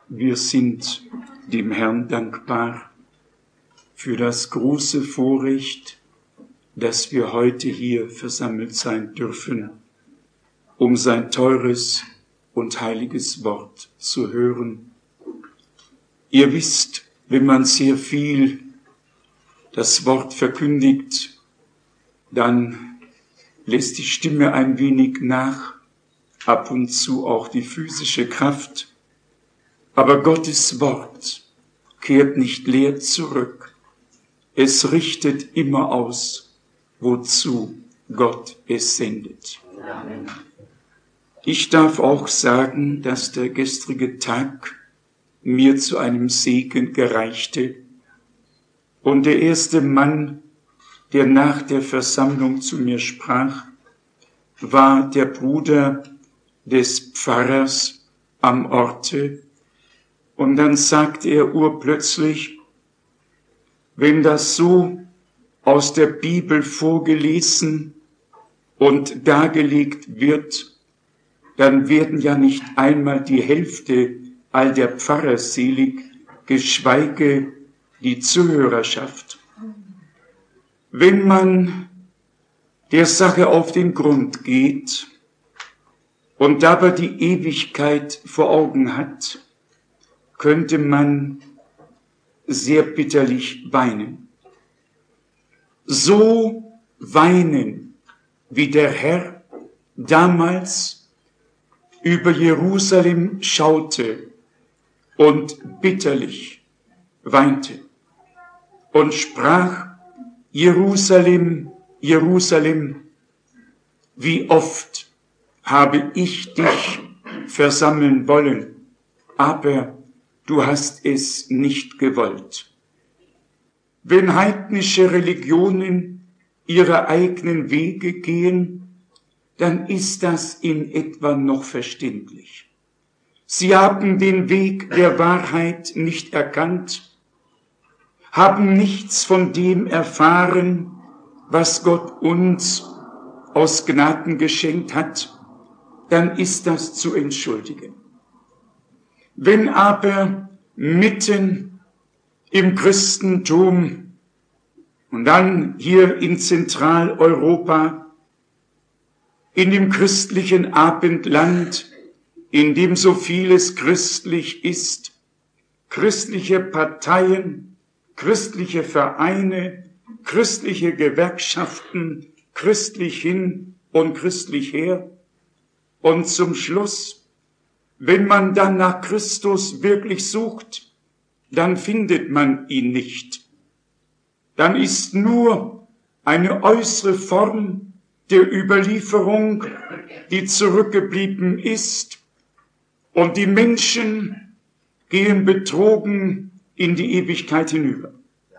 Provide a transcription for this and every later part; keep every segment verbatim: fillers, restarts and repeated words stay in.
Wir sind dem Herrn dankbar für das große Vorrecht, dass wir heute hier versammelt sein dürfen, um sein teures und heiliges Wort zu hören. Ihr wisst, wenn man sehr viel das Wort verkündigt, dann lässt die Stimme ein wenig nach, ab und zu auch die physische Kraft. Aber Gottes Wort kehrt nicht leer zurück. Es richtet immer aus, wozu Gott es sendet. Amen. Ich darf auch sagen, dass der gestrige Tag mir zu einem Segen gereichte. Und der erste Mann, der nach der Versammlung zu mir sprach, war der Bruder des Pfarrers am Orte. Und dann sagte er urplötzlich, wenn das so aus der Bibel vorgelesen und dargelegt wird, dann werden ja nicht einmal die Hälfte all der Pfarrer selig, geschweige die Zuhörerschaft. Wenn man der Sache auf den Grund geht und dabei die Ewigkeit vor Augen hat, könnte man sehr bitterlich weinen. So weinen, wie der Herr damals über Jerusalem schaute und bitterlich weinte und sprach, Jerusalem, Jerusalem, wie oft habe ich dich versammeln wollen, aber du hast es nicht gewollt. Wenn heidnische Religionen ihre eigenen Wege gehen, dann ist das in etwa noch verständlich. Sie haben den Weg der Wahrheit nicht erkannt, haben nichts von dem erfahren, was Gott uns aus Gnaden geschenkt hat, dann ist das zu entschuldigen. Wenn aber mitten im Christentum und dann hier in Zentraleuropa, in dem christlichen Abendland, in dem so vieles christlich ist, christliche Parteien, christliche Vereine, christliche Gewerkschaften, christlich hin und christlich her, und zum Schluss, wenn man dann nach Christus wirklich sucht, dann findet man ihn nicht. Dann ist nur eine äußere Form der Überlieferung, die zurückgeblieben ist, und die Menschen gehen betrogen in die Ewigkeit hinüber.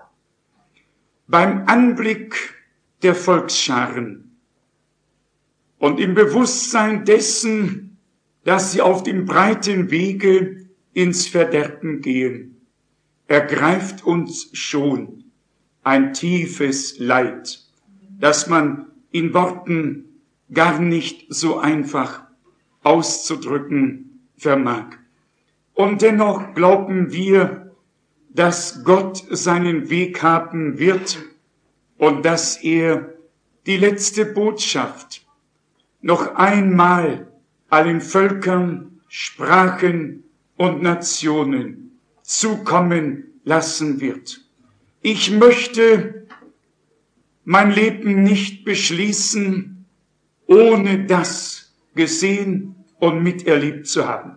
Beim Anblick der Volksscharen und im Bewusstsein dessen, dass sie auf dem breiten Wege ins Verderben gehen, ergreift uns schon ein tiefes Leid, das man in Worten gar nicht so einfach auszudrücken vermag. Und dennoch glauben wir, dass Gott seinen Weg haben wird und dass er die letzte Botschaft noch einmal allen Völkern, Sprachen und Nationen zukommen lassen wird. Ich möchte mein Leben nicht beschließen, ohne das gesehen und miterlebt zu haben.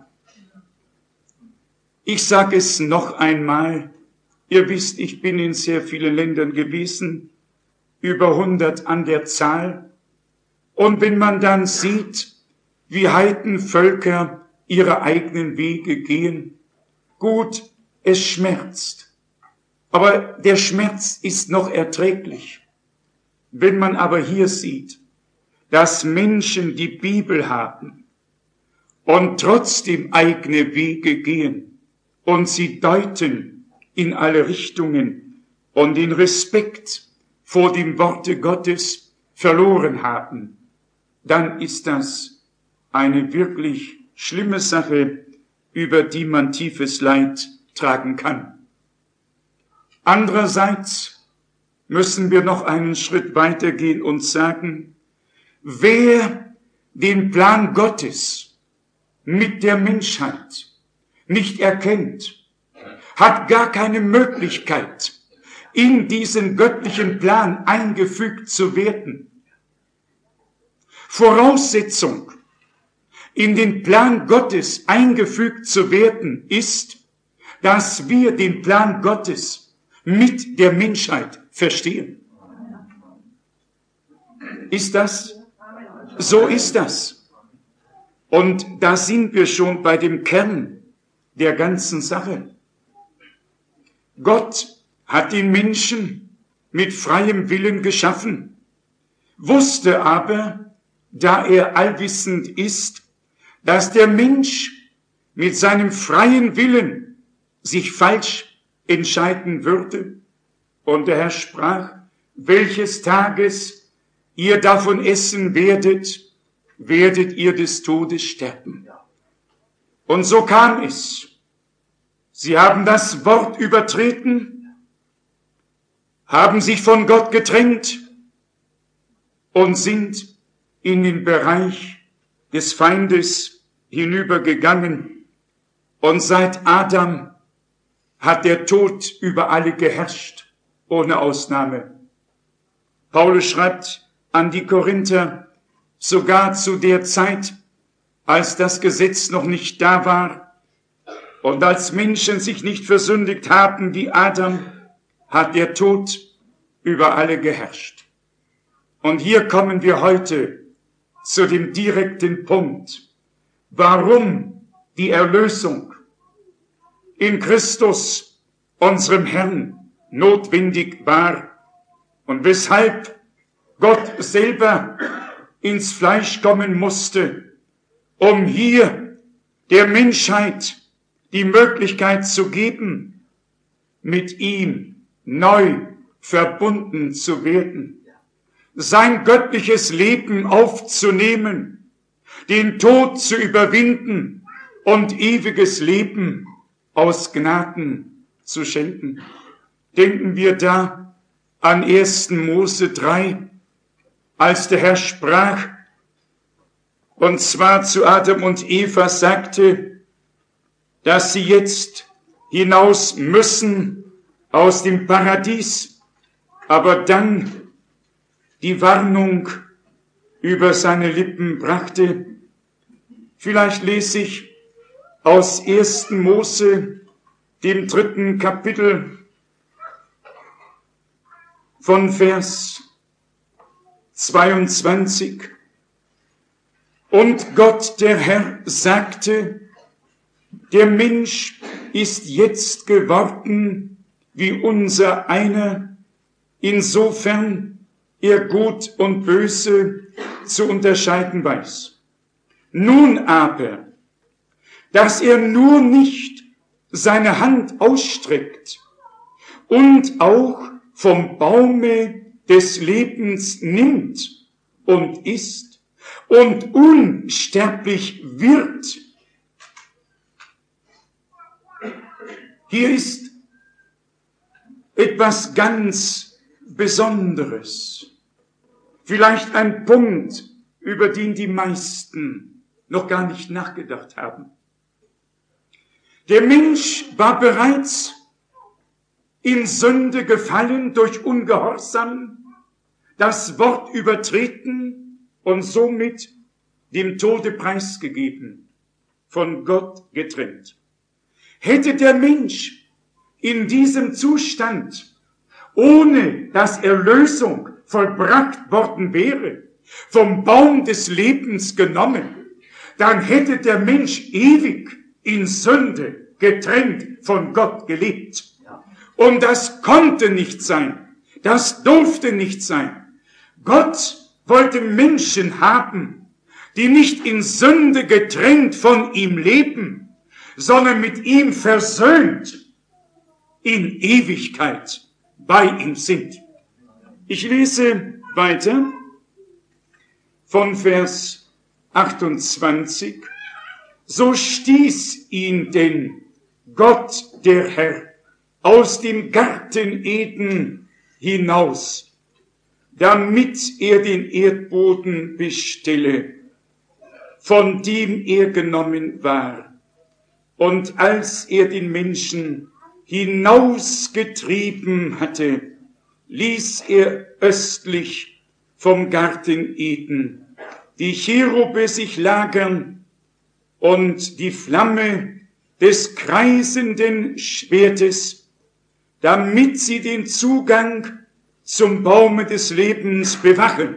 Ich sage es noch einmal, ihr wisst, ich bin in sehr vielen Ländern gewesen, über hundert an der Zahl, und wenn man dann sieht, wie Heidenvölker ihre eigenen Wege gehen, gut, es schmerzt, aber der Schmerz ist noch erträglich. Wenn man aber hier sieht, dass Menschen die Bibel haben und trotzdem eigene Wege gehen und sie deuten in alle Richtungen und den Respekt vor dem Worte Gottes verloren haben, dann ist das eine wirklich schlimme Sache, über die man tiefes Leid tragen kann. Andererseits müssen wir noch einen Schritt weitergehen und sagen, wer den Plan Gottes mit der Menschheit nicht erkennt, hat gar keine Möglichkeit, in diesen göttlichen Plan eingefügt zu werden. Voraussetzung, in den Plan Gottes eingefügt zu werden, ist, dass wir den Plan Gottes mit der Menschheit verstehen. Ist das? So ist das. Und da sind wir schon bei dem Kern der ganzen Sache. Gott hat den Menschen mit freiem Willen geschaffen, wusste aber, da er allwissend ist, dass der Mensch mit seinem freien Willen sich falsch entscheiden würde. Und der Herr sprach, welches Tages ihr davon essen werdet, werdet ihr des Todes sterben. Und so kam es. Sie haben das Wort übertreten, haben sich von Gott getrennt und sind in den Bereich des Feindes hinübergegangen. Und seit Adam hat der Tod über alle geherrscht, ohne Ausnahme. Paulus schreibt an die Korinther, sogar zu der Zeit, als das Gesetz noch nicht da war und als Menschen sich nicht versündigt haben wie Adam, hat der Tod über alle geherrscht. Und hier kommen wir heute zu dem direkten Punkt, warum die Erlösung in Christus, unserem Herrn, notwendig war und weshalb Gott selber ins Fleisch kommen musste, um hier der Menschheit die Möglichkeit zu geben, mit ihm neu verbunden zu werden, sein göttliches Leben aufzunehmen, den Tod zu überwinden und ewiges Leben aus Gnaden zu schenken. Denken wir da an ersten Mose drei, als der Herr sprach, und zwar zu Adam und Eva sagte, dass sie jetzt hinaus müssen aus dem Paradies, aber dann die Warnung über seine Lippen brachte. Vielleicht lese ich aus ersten Mose, dem dritten Kapitel, von Vers zweiundzwanzig. Und Gott, der Herr, sagte, der Mensch ist jetzt geworden wie unser einer, insofern er Gut und Böse zu unterscheiden weiß. Nun aber, dass er nur nicht seine Hand ausstreckt und auch vom Baume des Lebens nimmt und isst und unsterblich wird. Hier ist etwas ganz Besonderes. Vielleicht ein Punkt, über den die meisten noch gar nicht nachgedacht haben. Der Mensch war bereits in Sünde gefallen durch Ungehorsam, das Wort übertreten und somit dem Tode preisgegeben, von Gott getrennt. Hätte der Mensch in diesem Zustand, ohne dass Erlösung vollbracht worden wäre, vom Baum des Lebens genommen, dann hätte der Mensch ewig in Sünde getrennt von Gott gelebt. Und das konnte nicht sein. Das durfte nicht sein. Gott wollte Menschen haben, die nicht in Sünde getrennt von ihm leben, sondern mit ihm versöhnt in Ewigkeit bei ihm sind. Ich lese weiter von Vers achtundzwanzig. so stieß ihn denn Gott, der Herr, aus dem Garten Eden hinaus, damit er den Erdboden bestelle, von dem er genommen war. Und als er den Menschen hinausgetrieben hatte, ließ er östlich vom Garten Eden die Cherube sich lagern und die Flamme des kreisenden Schwertes, damit sie den Zugang zum Baume des Lebens bewachen.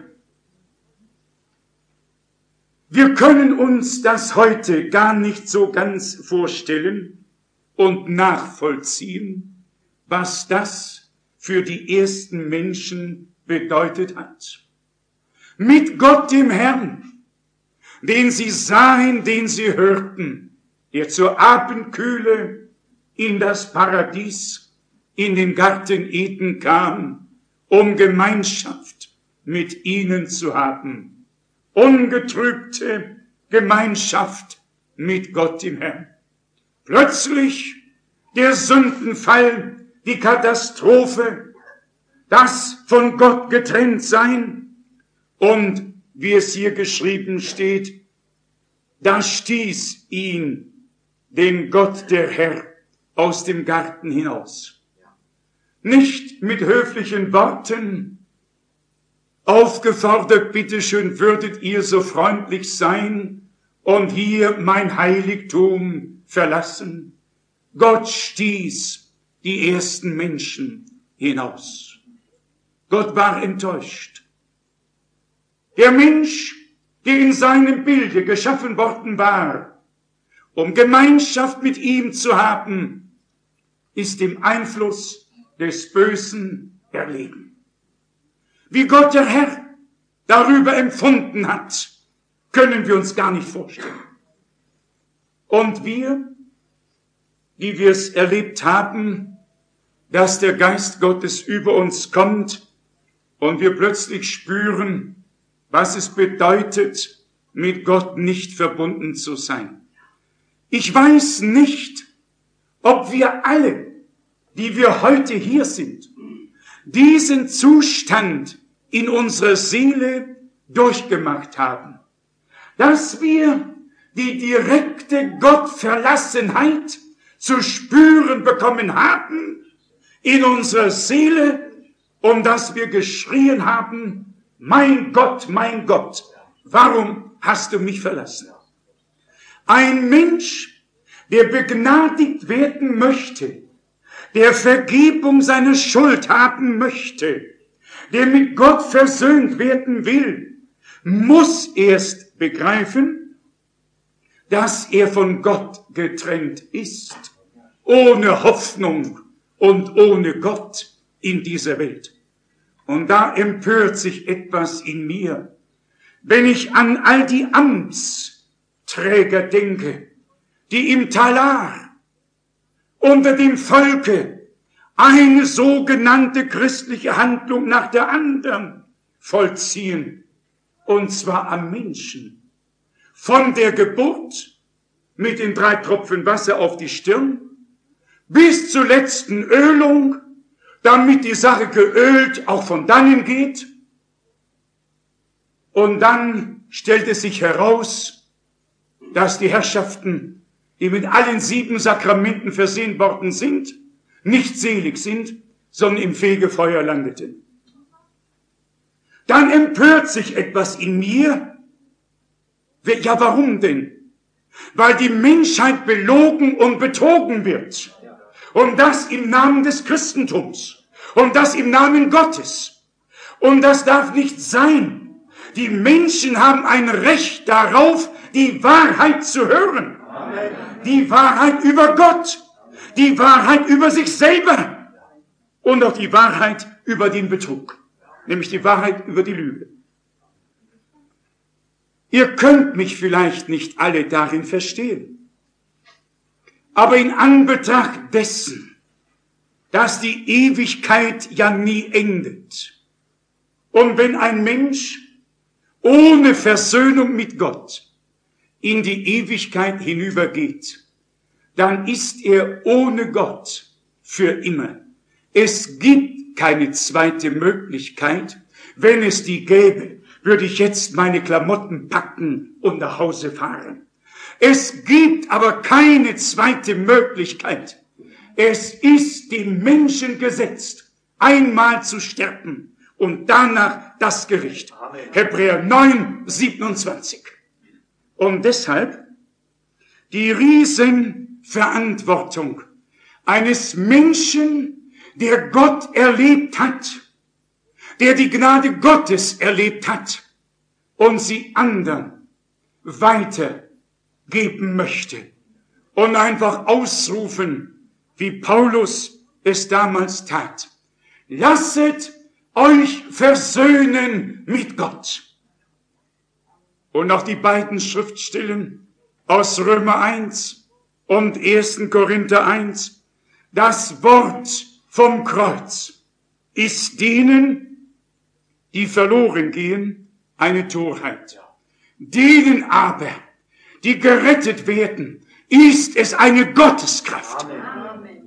Wir können uns das heute gar nicht so ganz vorstellen und nachvollziehen, was das für die ersten Menschen bedeutet hat. Mit Gott dem Herrn, den sie sahen, den sie hörten, der zur Abendkühle in das Paradies, in den Garten Eden kam, um Gemeinschaft mit ihnen zu haben. Ungetrübte Gemeinschaft mit Gott dem Herrn. Plötzlich der Sündenfall, die Katastrophe, das von Gott getrennt sein, und wie es hier geschrieben steht, da stieß ihn den Gott der Herr aus dem Garten hinaus. Nicht mit höflichen Worten aufgefordert, bitteschön, würdet ihr so freundlich sein und hier mein Heiligtum verlassen. Gott stieß die ersten Menschen hinaus. Gott war enttäuscht. Der Mensch, der in seinem Bilde geschaffen worden war, um Gemeinschaft mit ihm zu haben, ist dem Einfluss des Bösen erlegen. Wie Gott der Herr darüber empfunden hat, können wir uns gar nicht vorstellen. Und wir, die wir es erlebt haben, dass der Geist Gottes über uns kommt und wir plötzlich spüren, was es bedeutet, mit Gott nicht verbunden zu sein. Ich weiß nicht, ob wir alle, die wir heute hier sind, diesen Zustand in unserer Seele durchgemacht haben, dass wir die direkte Gottverlassenheit zu spüren bekommen haben in unserer Seele und dass wir geschrien haben, mein Gott, mein Gott, warum hast du mich verlassen? Ein Mensch, der begnadigt werden möchte, der Vergebung seiner Schuld haben möchte, der mit Gott versöhnt werden will, muss erst begreifen, dass er von Gott getrennt ist, ohne Hoffnung und ohne Gott in dieser Welt. Und da empört sich etwas in mir, wenn ich an all die Amtsträger denke, die im Talar unter dem Volke eine sogenannte christliche Handlung nach der anderen vollziehen, und zwar am Menschen. Von der Geburt mit den drei Tropfen Wasser auf die Stirn bis zur letzten Ölung, damit die Sache geölt auch von dannen geht. Und dann stellt es sich heraus, dass die Herrschaften, die mit allen sieben Sakramenten versehen worden sind, nicht selig sind, sondern im Fegefeuer landeten. Dann empört sich etwas in mir. Ja, warum denn? Weil die Menschheit belogen und betrogen wird. Und das im Namen des Christentums. Und das im Namen Gottes. Und das darf nicht sein. Die Menschen haben ein Recht darauf, die Wahrheit zu hören. Amen. Die Wahrheit über Gott. Die Wahrheit über sich selber. Und auch die Wahrheit über den Betrug. Nämlich die Wahrheit über die Lüge. Ihr könnt mich vielleicht nicht alle darin verstehen. Aber in Anbetracht dessen, dass die Ewigkeit ja nie endet, und wenn ein Mensch ohne Versöhnung mit Gott in die Ewigkeit hinübergeht, dann ist er ohne Gott für immer. Es gibt keine zweite Möglichkeit. Wenn es die gäbe, würde ich jetzt meine Klamotten packen und nach Hause fahren. Es gibt aber keine zweite Möglichkeit. Es ist dem Menschen gesetzt, einmal zu sterben und danach das Gericht. Amen. Hebräer neun, siebenundzwanzig. Und deshalb die Riesenverantwortung eines Menschen, der Gott erlebt hat, der die Gnade Gottes erlebt hat und sie anderen weitergeben möchte und einfach ausrufen, wie Paulus es damals tat. Lasset euch versöhnen mit Gott. Und auch die beiden Schriftstellen aus Römer eins und ersten Korinther eins. Das Wort vom Kreuz ist denen, die verloren gehen, eine Torheit. Denen aber, die gerettet werden, ist es eine Gotteskraft. Amen.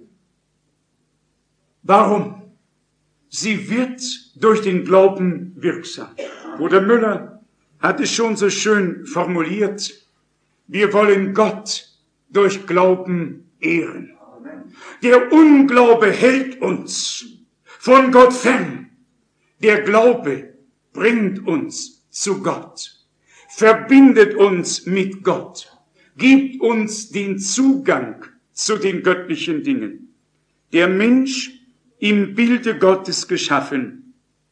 Warum? Sie wird durch den Glauben wirksam. Bruder Müller hat es schon so schön formuliert. Wir wollen Gott durch Glauben ehren. Der Unglaube hält uns von Gott fern. Der Glaube bringt uns zu Gott, verbindet uns mit Gott, gibt uns den Zugang zu den göttlichen Dingen. Der Mensch, im Bilde Gottes geschaffen,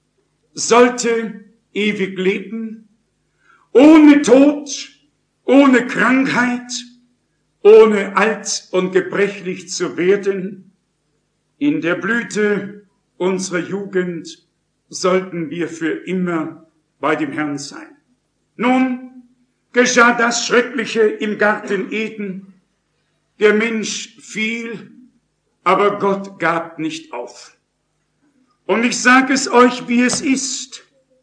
sollte ewig leben, ohne Tod, ohne Krankheit, ohne alt und gebrechlich zu werden. In der Blüte unserer Jugend sollten wir für immer bei dem Herrn sein. Nun geschah das Schreckliche im Garten Eden. Der Mensch fiel, aber Gott gab nicht auf. Und ich sage es euch, wie es ist.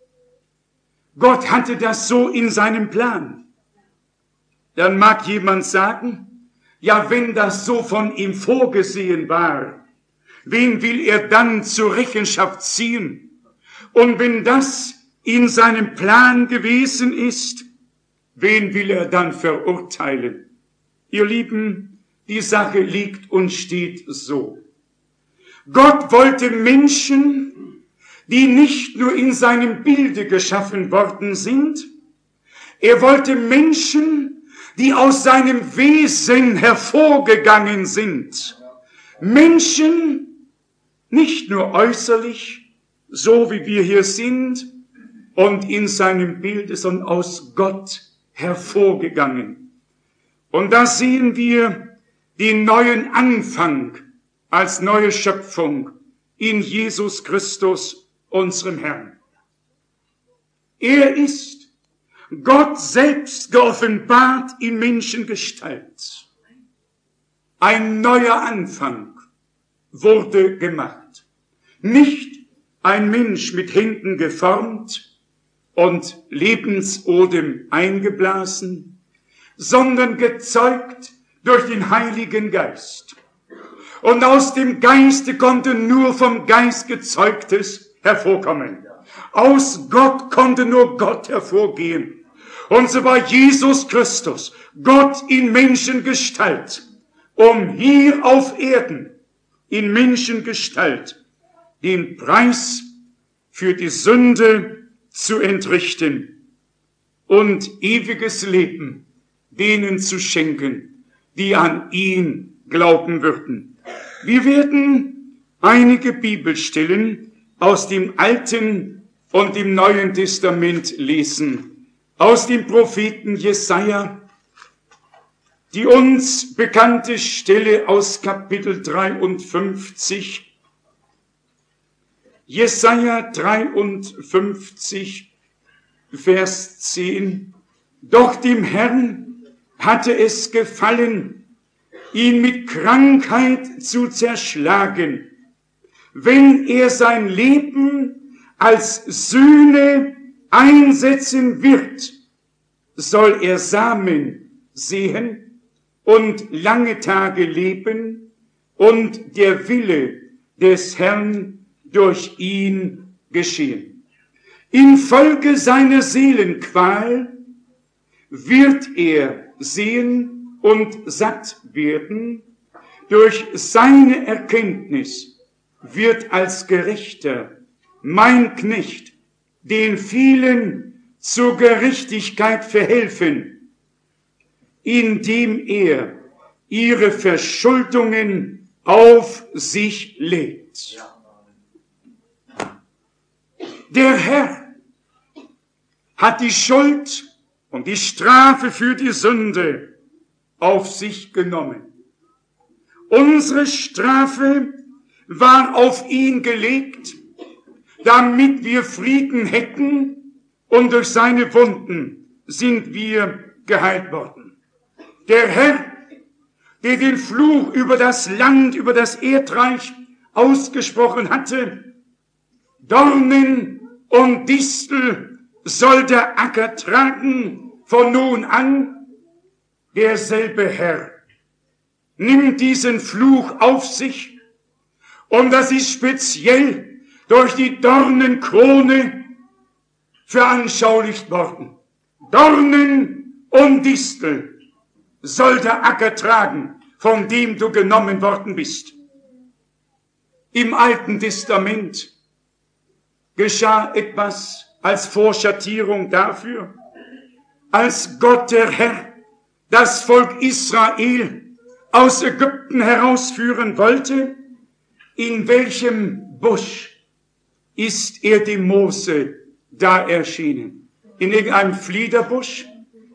Gott hatte das so in seinem Plan. Dann mag jemand sagen, ja, wenn das so von ihm vorgesehen war, wen will er dann zur Rechenschaft ziehen? Und wenn das in seinem Plan gewesen ist, wen will er dann verurteilen? Ihr Lieben, die Sache liegt und steht so. Gott wollte Menschen, die nicht nur in seinem Bilde geschaffen worden sind, er wollte Menschen, die aus seinem Wesen hervorgegangen sind. Menschen, nicht nur äußerlich, so wie wir hier sind, und in seinem Bilde, sondern aus Gott hervorgegangen. Und da sehen wir den neuen Anfang als neue Schöpfung in Jesus Christus, unserem Herrn. Er ist Gott selbst geoffenbart in Menschengestalt. Ein neuer Anfang wurde gemacht. Nicht ein Mensch mit Händen geformt und Lebensodem eingeblasen, sondern gezeugt durch den Heiligen Geist. Und aus dem Geiste konnte nur vom Geist Gezeugtes hervorkommen. Aus Gott konnte nur Gott hervorgehen. Und so war Jesus Christus, Gott in Menschengestalt, um hier auf Erden in Menschengestalt den Preis für die Sünde zu entrichten und ewiges Leben denen zu schenken, die an ihn glauben würden. Wir werden einige Bibelstellen aus dem Alten und dem Neuen Testament lesen. Aus dem Propheten Jesaja, die uns bekannte Stelle aus Kapitel dreiundfünfzig. Jesaja dreiundfünfzig, Vers zehn. Doch dem Herrn hatte es gefallen, ihn mit Krankheit zu zerschlagen, wenn er sein Leben als Sühne einsetzen wird, soll er Samen sehen und lange Tage leben und der Wille des Herrn durch ihn geschehen. Infolge seiner Seelenqual wird er sehen und satt werden. Durch seine Erkenntnis wird als Gerechter mein Knecht den vielen zur Gerechtigkeit verhelfen, indem er ihre Verschuldungen auf sich lädt. Der Herr hat die Schuld und die Strafe für die Sünde auf sich genommen. Unsere Strafe war auf ihn gelegt, damit wir Frieden hätten, und durch seine Wunden sind wir geheilt worden. Der Herr, der den Fluch über das Land, über das Erdreich ausgesprochen hatte, Dornen und Distel soll der Acker tragen von nun an, derselbe Herr nimmt diesen Fluch auf sich, und das ist speziell durch die Dornenkrone veranschaulicht worden. Dornen und Distel soll der Acker tragen, von dem du genommen worden bist. Im Alten Testament geschah etwas als Vorschattierung dafür, als Gott der Herr das Volk Israel aus Ägypten herausführen wollte. In welchem Busch ist er dem Mose da erschienen? In irgendeinem Fliederbusch?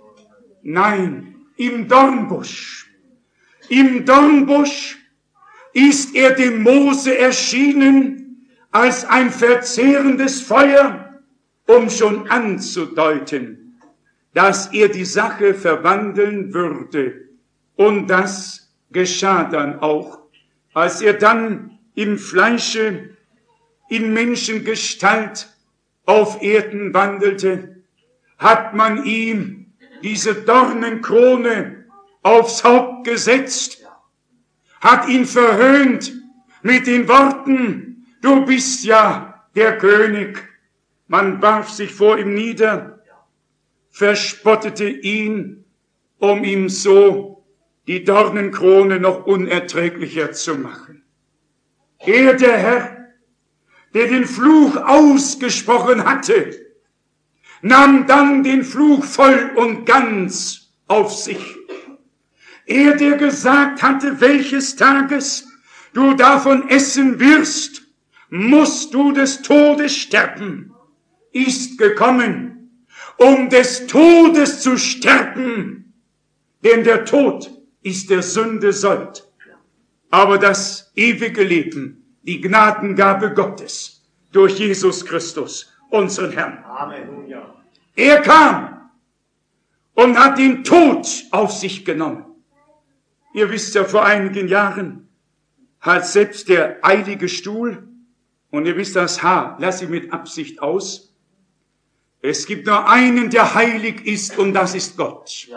Nein, im Dornbusch. Im Dornbusch ist er dem Mose erschienen als ein verzehrendes Feuer, um schon anzudeuten, dass er die Sache verwandeln würde. Und das geschah dann auch, als er dann im Fleische, in Menschengestalt auf Erden wandelte, hat man ihm diese Dornenkrone aufs Haupt gesetzt, hat ihn verhöhnt mit den Worten, du bist ja der König. Man warf sich vor ihm nieder, verspottete ihn, um ihm so die Dornenkrone noch unerträglicher zu machen. Er, der Herr, der den Fluch ausgesprochen hatte, nahm dann den Fluch voll und ganz auf sich. Er, der gesagt hatte, welches Tages du davon essen wirst, musst du des Todes sterben, ist gekommen, um des Todes zu sterben, denn der Tod ist der Sünde Sold. Aber das ewige Leben, die Gnadengabe Gottes durch Jesus Christus, unseren Herrn. Amen. Er kam und hat den Tod auf sich genommen. Ihr wisst ja, vor einigen Jahren hat selbst der Heilige Stuhl, und ihr wisst das Haar, lasse ich mit Absicht aus, es gibt nur einen, der heilig ist, und das ist Gott.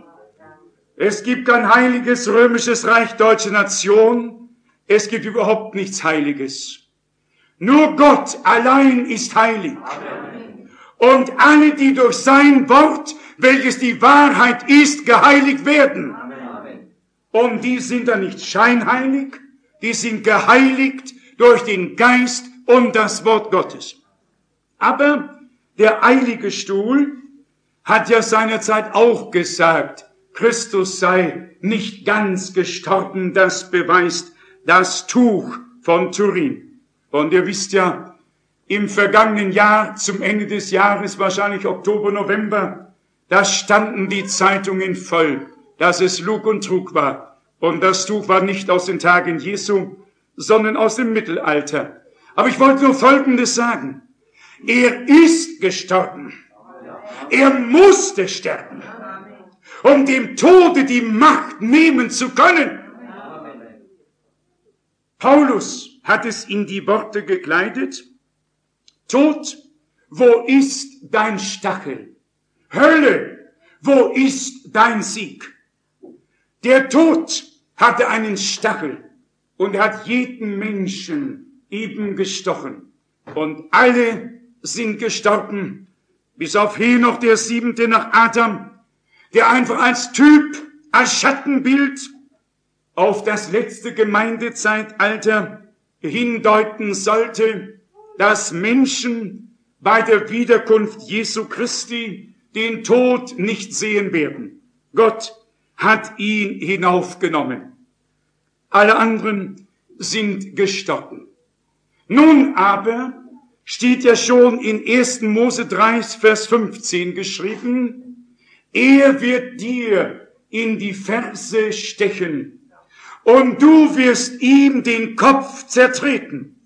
Es gibt kein heiliges römisches Reich, deutsche Nation. Es gibt überhaupt nichts Heiliges. Nur Gott allein ist heilig. Amen. Und alle, die durch sein Wort, welches die Wahrheit ist, geheiligt werden. Amen. Und die sind dann nicht scheinheilig, die sind geheiligt durch den Geist und das Wort Gottes. Aber der Heilige Stuhl hat ja seinerzeit auch gesagt, Christus sei nicht ganz gestorben, das beweist das Tuch von Turin. Und ihr wisst ja, im vergangenen Jahr, zum Ende des Jahres, wahrscheinlich Oktober, November, da standen die Zeitungen voll, dass es Lug und Trug war. Und das Tuch war nicht aus den Tagen Jesu, sondern aus dem Mittelalter. Aber ich wollte nur Folgendes sagen. Er ist gestorben. Er musste sterben, um dem Tode die Macht nehmen zu können. Paulus hat es in die Worte gekleidet: Tod, wo ist dein Stachel? Hölle, wo ist dein Sieg? Der Tod hatte einen Stachel und hat jeden Menschen eben gestochen. Und alle sind gestorben, bis auf Henoch, der siebente nach Adam, der einfach als Typ, als Schattenbild auf das letzte Gemeindezeitalter hindeuten sollte, dass Menschen bei der Wiederkunft Jesu Christi den Tod nicht sehen werden. Gott hat ihn hinaufgenommen. Alle anderen sind gestorben. Nun aber steht ja schon in ersten Mose drei, Vers fünfzehn geschrieben, er wird dir in die Ferse stechen und du wirst ihm den Kopf zertreten.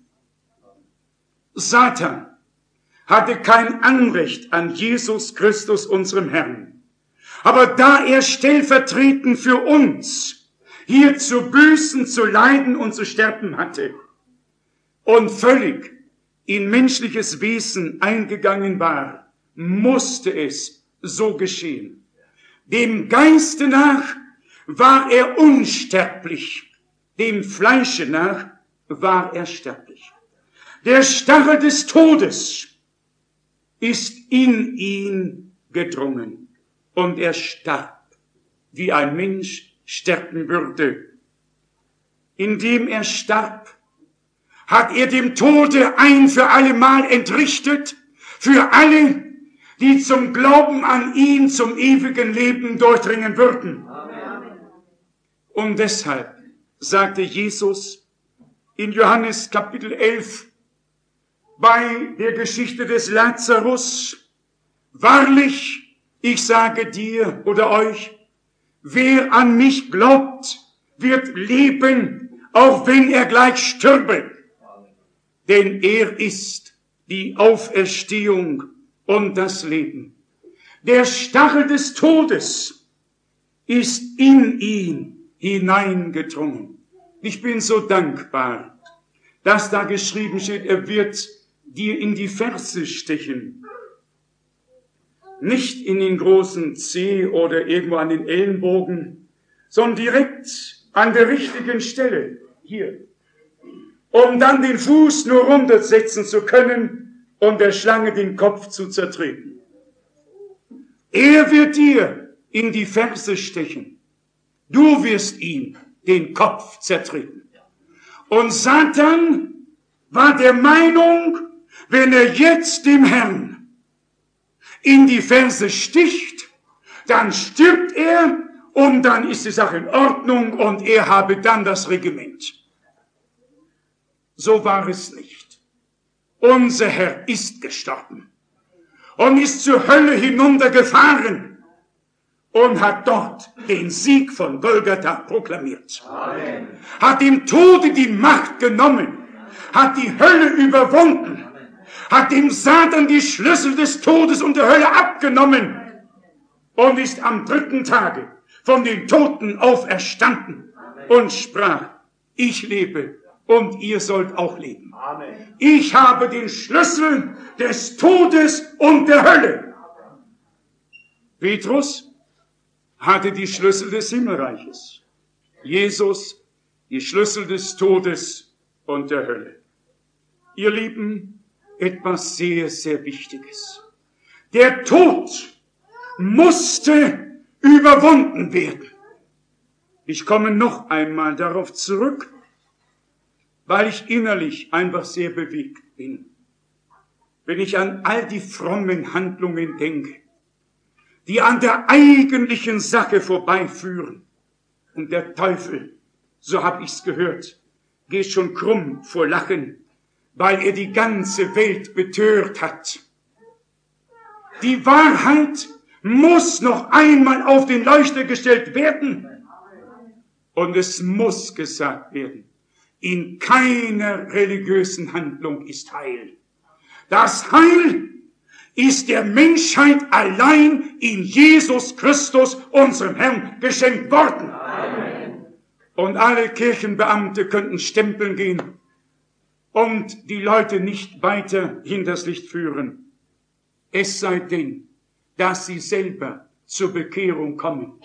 Satan hatte kein Anrecht an Jesus Christus, unserem Herrn. Aber da er stellvertretend für uns hier zu büßen, zu leiden und zu sterben hatte und völlig in menschliches Wesen eingegangen war, musste es so geschehen. Dem Geiste nach war er unsterblich, dem Fleische nach war er sterblich. Der Stachel des Todes ist in ihn gedrungen und er starb, wie ein Mensch sterben würde. Indem er starb, hat er dem Tode ein für allemal entrichtet, für alle, die zum Glauben an ihn zum ewigen Leben durchdringen würden. Amen. Und deshalb sagte Jesus in Johannes Kapitel elf bei der Geschichte des Lazarus, wahrlich, ich sage dir oder euch, wer an mich glaubt, wird leben, auch wenn er gleich stürbe. Denn er ist die Auferstehung und das Leben. Der Stachel des Todes ist in ihn hineingedrungen. Ich bin so dankbar, dass da geschrieben steht, er wird dir in die Ferse stechen. Nicht in den großen Zeh oder irgendwo an den Ellenbogen, sondern direkt an der richtigen Stelle, hier. Um dann den Fuß nur runtersetzen zu können, und der Schlange den Kopf zu zertreten. Er wird dir in die Ferse stechen. Du wirst ihm den Kopf zertreten. Und Satan war der Meinung, wenn er jetzt dem Herrn in die Ferse sticht, dann stirbt er und dann ist die Sache in Ordnung und er habe dann das Regiment. So war es nicht. Unser Herr ist gestorben und ist zur Hölle hinuntergefahren und hat dort den Sieg von Golgatha proklamiert. Amen. Hat dem Tode die Macht genommen, hat die Hölle überwunden, hat dem Satan die Schlüssel des Todes und der Hölle abgenommen und ist am dritten Tage von den Toten auferstanden und sprach, ich lebe und ihr sollt auch leben. Amen. Ich habe den Schlüssel des Todes und der Hölle. Petrus hatte die Schlüssel des Himmelreiches. Jesus die Schlüssel des Todes und der Hölle. Ihr Lieben, etwas sehr, sehr Wichtiges. Der Tod musste überwunden werden. Ich komme noch einmal darauf zurück, weil ich innerlich einfach sehr bewegt bin. Wenn ich an all die frommen Handlungen denke, die an der eigentlichen Sache vorbeiführen. Und der Teufel, so hab ich's gehört, geht schon krumm vor Lachen, weil er die ganze Welt betört hat. Die Wahrheit muss noch einmal auf den Leuchter gestellt werden. Und es muss gesagt werden, in keiner religiösen Handlung ist Heil. Das Heil ist der Menschheit allein in Jesus Christus, unserem Herrn, geschenkt worden. Amen. Und alle Kirchenbeamte könnten stempeln gehen und die Leute nicht weiter hinters Licht führen. Es sei denn, dass sie selber zur Bekehrung kommen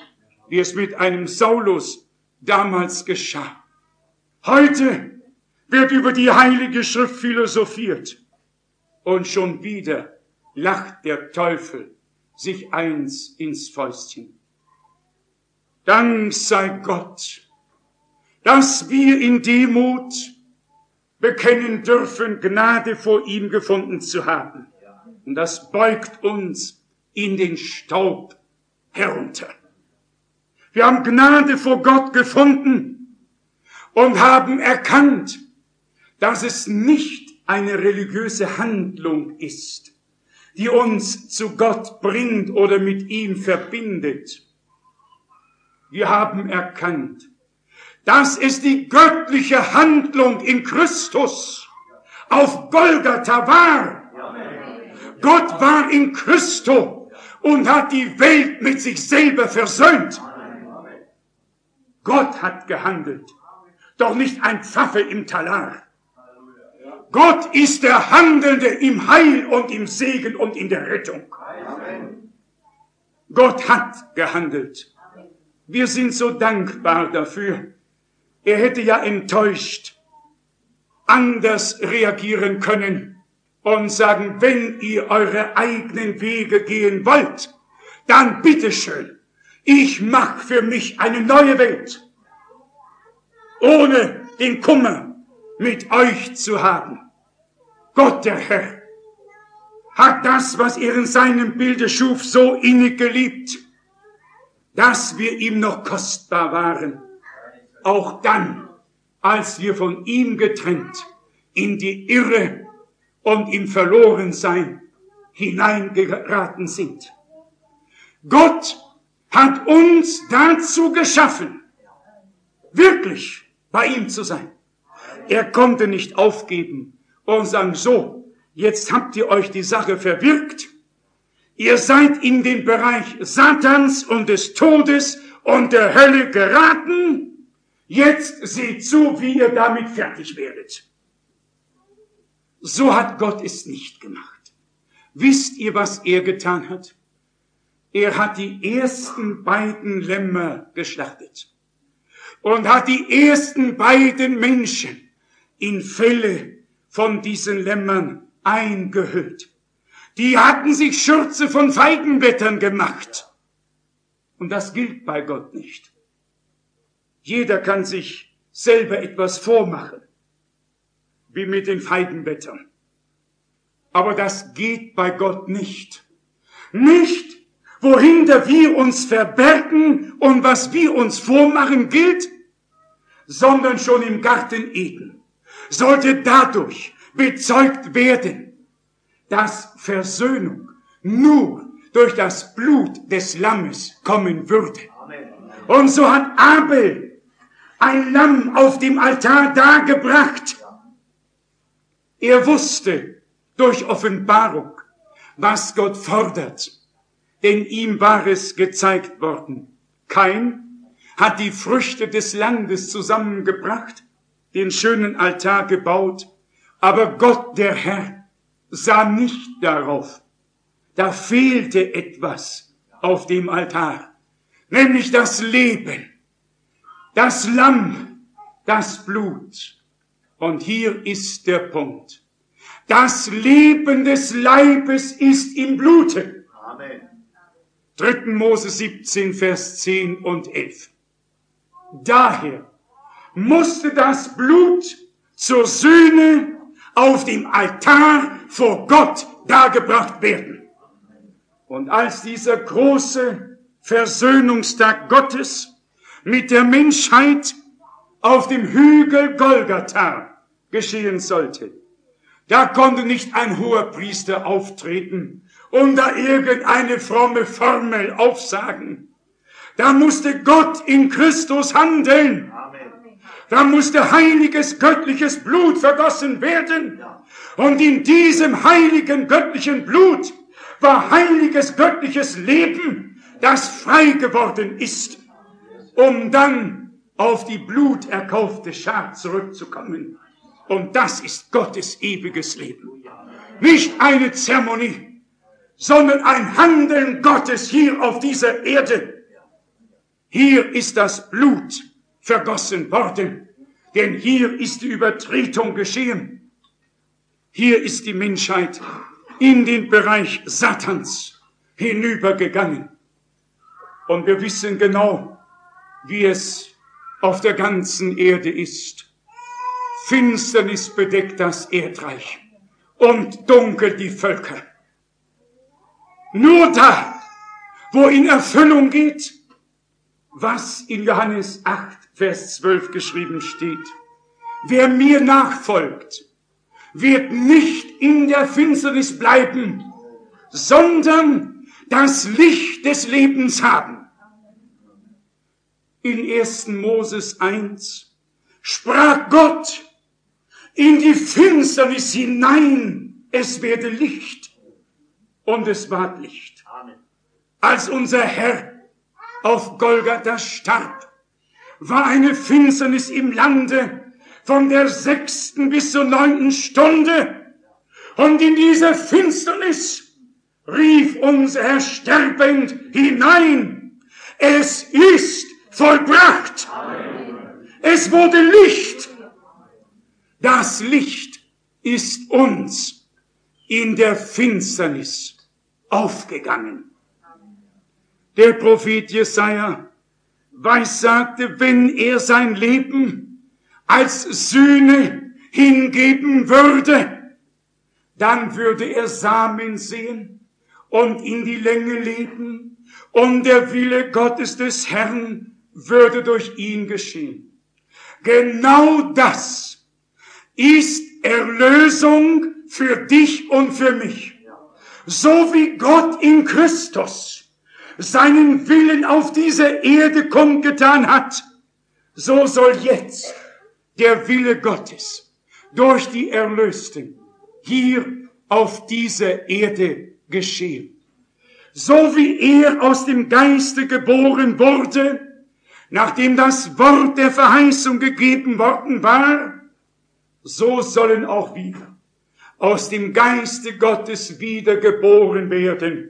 wie es mit einem Saulus damals geschah. Heute wird über die Heilige Schrift philosophiert und schon wieder lacht der Teufel sich eins ins Fäustchen. Dank sei Gott, dass wir in Demut bekennen dürfen, Gnade vor ihm gefunden zu haben. Und das beugt uns in den Staub herunter. Wir haben Gnade vor Gott gefunden und haben erkannt, dass es nicht eine religiöse Handlung ist, die uns zu Gott bringt oder mit ihm verbindet. Wir haben erkannt, dass es die göttliche Handlung in Christus auf Golgatha war. Gott war in Christo und hat die Welt mit sich selber versöhnt. Gott hat gehandelt, doch nicht ein Pfaffe im Talar. Gott ist der Handelnde im Heil und im Segen und in der Rettung. Gott hat gehandelt. Wir sind so dankbar dafür. Er hätte ja enttäuscht anders reagieren können und sagen, wenn ihr eure eigenen Wege gehen wollt, dann bitteschön, ich mach für mich eine neue Welt, ohne den Kummer mit euch zu haben. Gott, der Herr, hat das, was er in seinem Bilde schuf, so innig geliebt, dass wir ihm noch kostbar waren, auch dann, als wir von ihm getrennt in die Irre und im Verlorensein hineingeraten sind. Gott hat uns dazu geschaffen, wirklich bei ihm zu sein. Er konnte nicht aufgeben und sagen, so, jetzt habt ihr euch die Sache verwirkt. Ihr seid in den Bereich Satans und des Todes und der Hölle geraten. Jetzt seht zu, wie ihr damit fertig werdet. So hat Gott es nicht gemacht. Wisst ihr, was er getan hat? Er hat die ersten beiden Lämmer geschlachtet und hat die ersten beiden Menschen in Felle von diesen Lämmern eingehüllt. Die hatten sich Schürze von Feigenblättern gemacht. Und das gilt bei Gott nicht. Jeder kann sich selber etwas vormachen, wie mit den Feigenblättern. Aber das geht bei Gott nicht. Nicht, wohinter wir uns verbergen und was wir uns vormachen gilt, sondern schon im Garten Eden sollte dadurch bezeugt werden, dass Versöhnung nur durch das Blut des Lammes kommen würde. Und so hat Abel ein Lamm auf dem Altar dargebracht. Er wusste durch Offenbarung, was Gott fordert, denn ihm war es gezeigt worden. Kain hat die Früchte des Landes zusammengebracht, den schönen Altar gebaut, aber Gott, der Herr, sah nicht darauf. Da fehlte etwas auf dem Altar, nämlich das Leben, das Lamm, das Blut. Und hier ist der Punkt. Das Leben des Leibes ist im Blute. Amen. dritter Mose siebzehn, Vers zehn und elf. Daher musste das Blut zur Sühne auf dem Altar vor Gott dargebracht werden. Und als dieser große Versöhnungstag Gottes mit der Menschheit auf dem Hügel Golgatha geschehen sollte, da konnte nicht ein Hoherpriester auftreten und da irgendeine fromme Formel aufsagen. Da musste Gott in Christus handeln. Da musste heiliges, göttliches Blut vergossen werden. Und in diesem heiligen, göttlichen Blut war heiliges, göttliches Leben, das frei geworden ist, um dann auf die bluterkaufte Schar zurückzukommen. Und das ist Gottes ewiges Leben. Nicht eine Zeremonie, sondern ein Handeln Gottes hier auf dieser Erde. Hier ist das Blut vergossen worden, denn hier ist die Übertretung geschehen. Hier ist die Menschheit in den Bereich Satans hinübergegangen. Und wir wissen genau, wie es auf der ganzen Erde ist. Finsternis bedeckt das Erdreich und dunkel die Völker. Nur da, wo in Erfüllung geht, was in Johannes acht, Vers zwölf geschrieben steht. Wer mir nachfolgt, wird nicht in der Finsternis bleiben, sondern das Licht des Lebens haben. In ersten Moses eins sprach Gott in die Finsternis hinein, es werde Licht. Und es ward Licht. Amen. Als unser Herr auf Golgatha starb, war eine Finsternis im Lande von der sechsten bis zur neunten Stunde. Und in diese Finsternis rief unser Herr sterbend hinein: Es ist vollbracht. Amen. Es wurde Licht. Das Licht ist uns in der Finsternis aufgegangen. Der Prophet Jesaja weissagte, wenn er sein Leben als Sühne hingeben würde, dann würde er Samen sehen und in die Länge leben, und der Wille Gottes des Herrn würde durch ihn geschehen. Genau das ist Erlösung für dich und für mich. So wie Gott in Christus seinen Willen auf dieser Erde kundgetan hat, so soll jetzt der Wille Gottes durch die Erlösten hier auf dieser Erde geschehen. So wie er aus dem Geiste geboren wurde, nachdem das Wort der Verheißung gegeben worden war, so sollen auch wir aus dem Geiste Gottes wiedergeboren werden,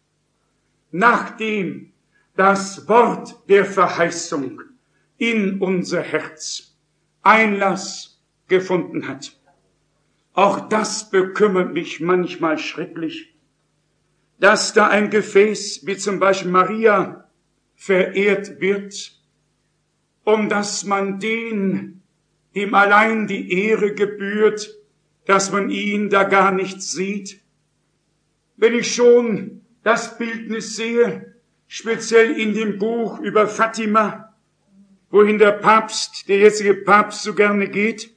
nachdem das Wort der Verheißung in unser Herz Einlass gefunden hat. Auch das bekümmert mich manchmal schrecklich, dass da ein Gefäß wie zum Beispiel Maria verehrt wird, um dass man den, dem allein die Ehre gebührt, dass man ihn da gar nicht sieht. Wenn ich schon das Bildnis sehe, speziell in dem Buch über Fatima, wohin der Papst, der jetzige Papst, so gerne geht,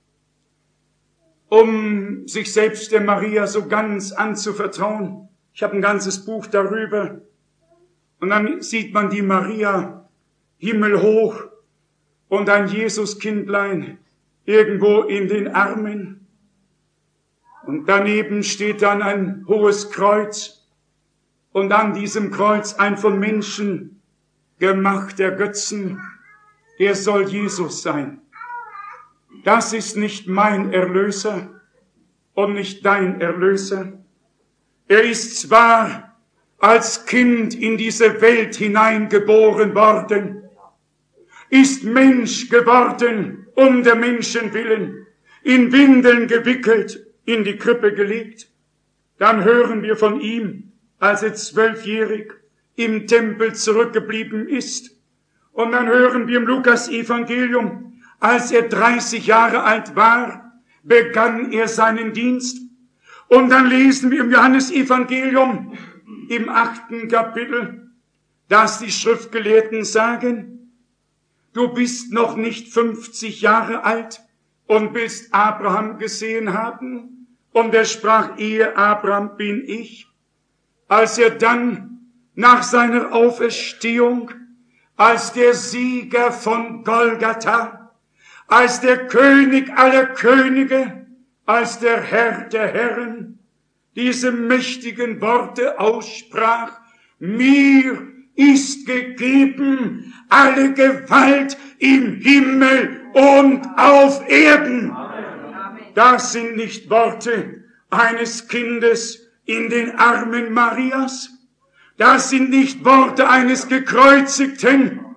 um sich selbst der Maria so ganz anzuvertrauen. Ich habe ein ganzes Buch darüber. Und dann sieht man die Maria himmelhoch und ein Jesuskindlein irgendwo in den Armen. Und daneben steht dann ein hohes Kreuz und an diesem Kreuz ein von Menschen gemachter Götzen. Er soll Jesus sein. Das ist nicht mein Erlöser und nicht dein Erlöser. Er ist zwar als Kind in diese Welt hineingeboren worden, ist Mensch geworden, um der Menschen willen, in Windeln gewickelt, in die Krippe gelegt. Dann hören wir von ihm, als er zwölfjährig im Tempel zurückgeblieben ist. Und dann hören wir im Lukas-Evangelium, als er dreißig Jahre alt war, begann er seinen Dienst. Und dann lesen wir im Johannes-Evangelium im achten Kapitel, dass die Schriftgelehrten sagen: Du bist noch nicht fünfzig Jahre alt und willst Abraham gesehen haben? Und er sprach: Ehe Abraham bin ich. Als er dann nach seiner Auferstehung, als der Sieger von Golgatha, als der König aller Könige, als der Herr der Herren, diese mächtigen Worte aussprach: Mir ist gegeben alle Gewalt im Himmel und auf Erden. Das sind nicht Worte eines Kindes in den Armen Marias. Das sind nicht Worte eines Gekreuzigten,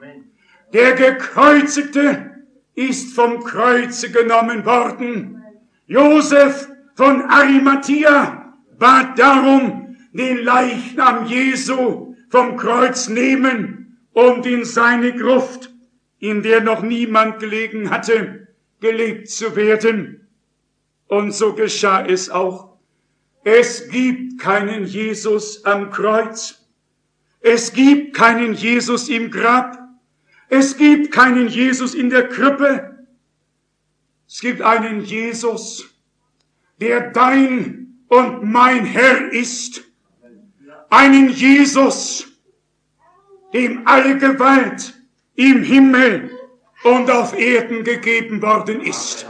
Der Gekreuzigte ist vom Kreuze genommen worden. Josef von Arimathea bat darum, den Leichnam Jesu vom Kreuz nehmen und in seine Gruft, in der noch niemand gelegen hatte, gelegt zu werden. Und so geschah es auch. Es gibt keinen Jesus am Kreuz. Es gibt keinen Jesus im Grab. Es gibt keinen Jesus in der Krippe. Es gibt einen Jesus, der dein und mein Herr ist. Einen Jesus, dem alle Gewalt im Himmel und auf Erden gegeben worden ist.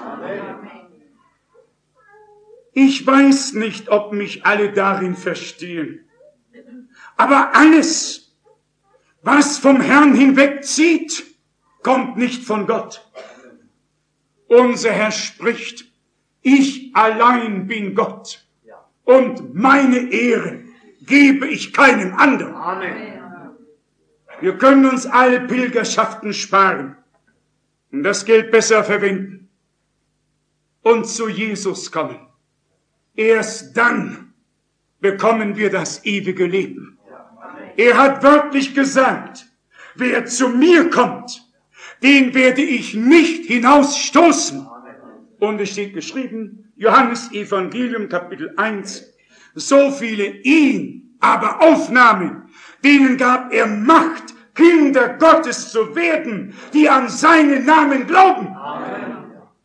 Ich weiß nicht, ob mich alle darin verstehen. Aber alles, was vom Herrn hinwegzieht, kommt nicht von Gott. Unser Herr spricht, ich allein bin Gott und meine Ehre gebe ich keinem anderen. Amen. Wir können uns alle Pilgerschaften sparen und das Geld besser verwenden und zu Jesus kommen. Erst dann bekommen wir das ewige Leben. Er hat wörtlich gesagt, wer zu mir kommt, den werde ich nicht hinausstoßen. Und es steht geschrieben, Johannes Evangelium Kapitel eins, so viele ihn aber aufnahmen, denen gab er Macht, Kinder Gottes zu werden, die an seinen Namen glauben. Amen.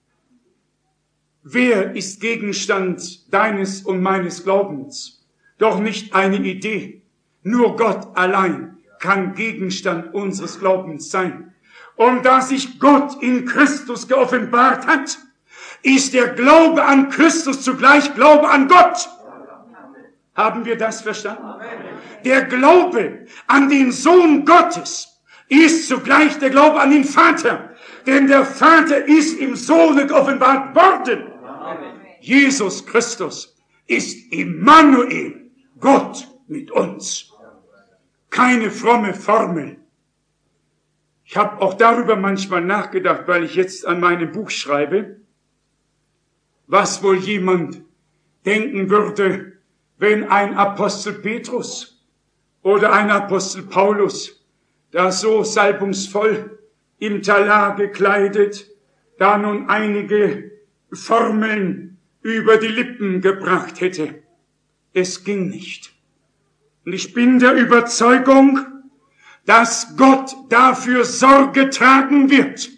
Wer ist Gegenstand deines und meines Glaubens? Doch nicht eine Idee. Nur Gott allein kann Gegenstand unseres Glaubens sein. Und da sich Gott in Christus geoffenbart hat, ist der Glaube an Christus zugleich Glaube an Gott. Haben wir das verstanden? Der Glaube an den Sohn Gottes ist zugleich der Glaube an den Vater. Denn der Vater ist im Sohne geoffenbart worden. Jesus Christus ist Immanuel, Gott mit uns. Keine fromme Formel. Ich habe auch darüber manchmal nachgedacht, weil ich jetzt an meinem Buch schreibe, was wohl jemand denken würde, wenn ein Apostel Petrus oder ein Apostel Paulus da so salbungsvoll im Talar gekleidet, da nun einige Formeln über die Lippen gebracht hätte. Es ging nicht. Und ich bin der Überzeugung, dass Gott dafür Sorge tragen wird,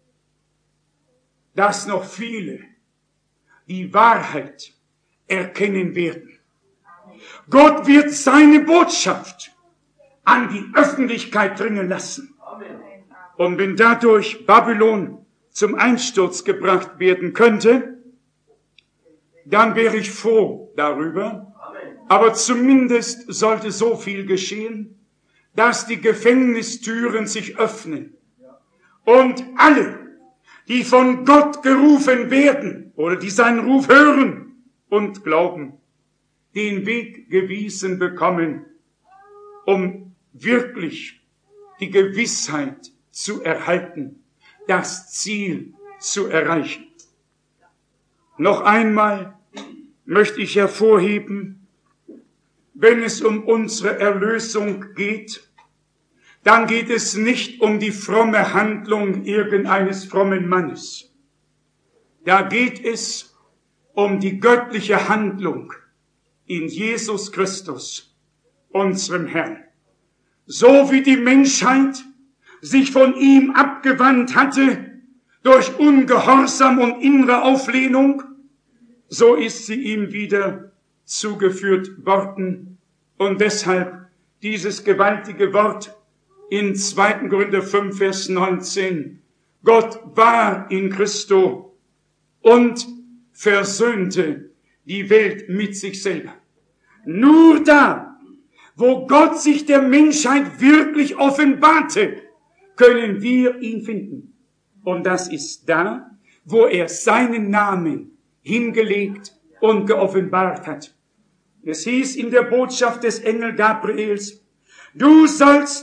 dass noch viele die Wahrheit erkennen werden. Gott wird seine Botschaft an die Öffentlichkeit dringen lassen. Und wenn dadurch Babylon zum Einsturz gebracht werden könnte, dann wäre ich froh darüber. Aber zumindest sollte so viel geschehen, dass die Gefängnistüren sich öffnen und alle, die von Gott gerufen werden oder die seinen Ruf hören und glauben, den Weg gewiesen bekommen, um wirklich die Gewissheit zu erhalten, das Ziel zu erreichen. Noch einmal möchte ich hervorheben, wenn es um unsere Erlösung geht, dann geht es nicht um die fromme Handlung irgendeines frommen Mannes. Da geht es um die göttliche Handlung in Jesus Christus, unserem Herrn. So wie die Menschheit sich von ihm abgewandt hatte durch Ungehorsam und innere Auflehnung, so ist sie ihm wieder zugeführt worden. Und deshalb dieses gewaltige Wort in zweiten Korinther fünf, Vers neunzehn. Gott war in Christo und versöhnte die Welt mit sich selber. Nur da, wo Gott sich der Menschheit wirklich offenbarte, können wir ihn finden. Und das ist da, wo er seinen Namen hingelegt und geoffenbart hat. Es hieß in der Botschaft des Engel Gabriels, du sollst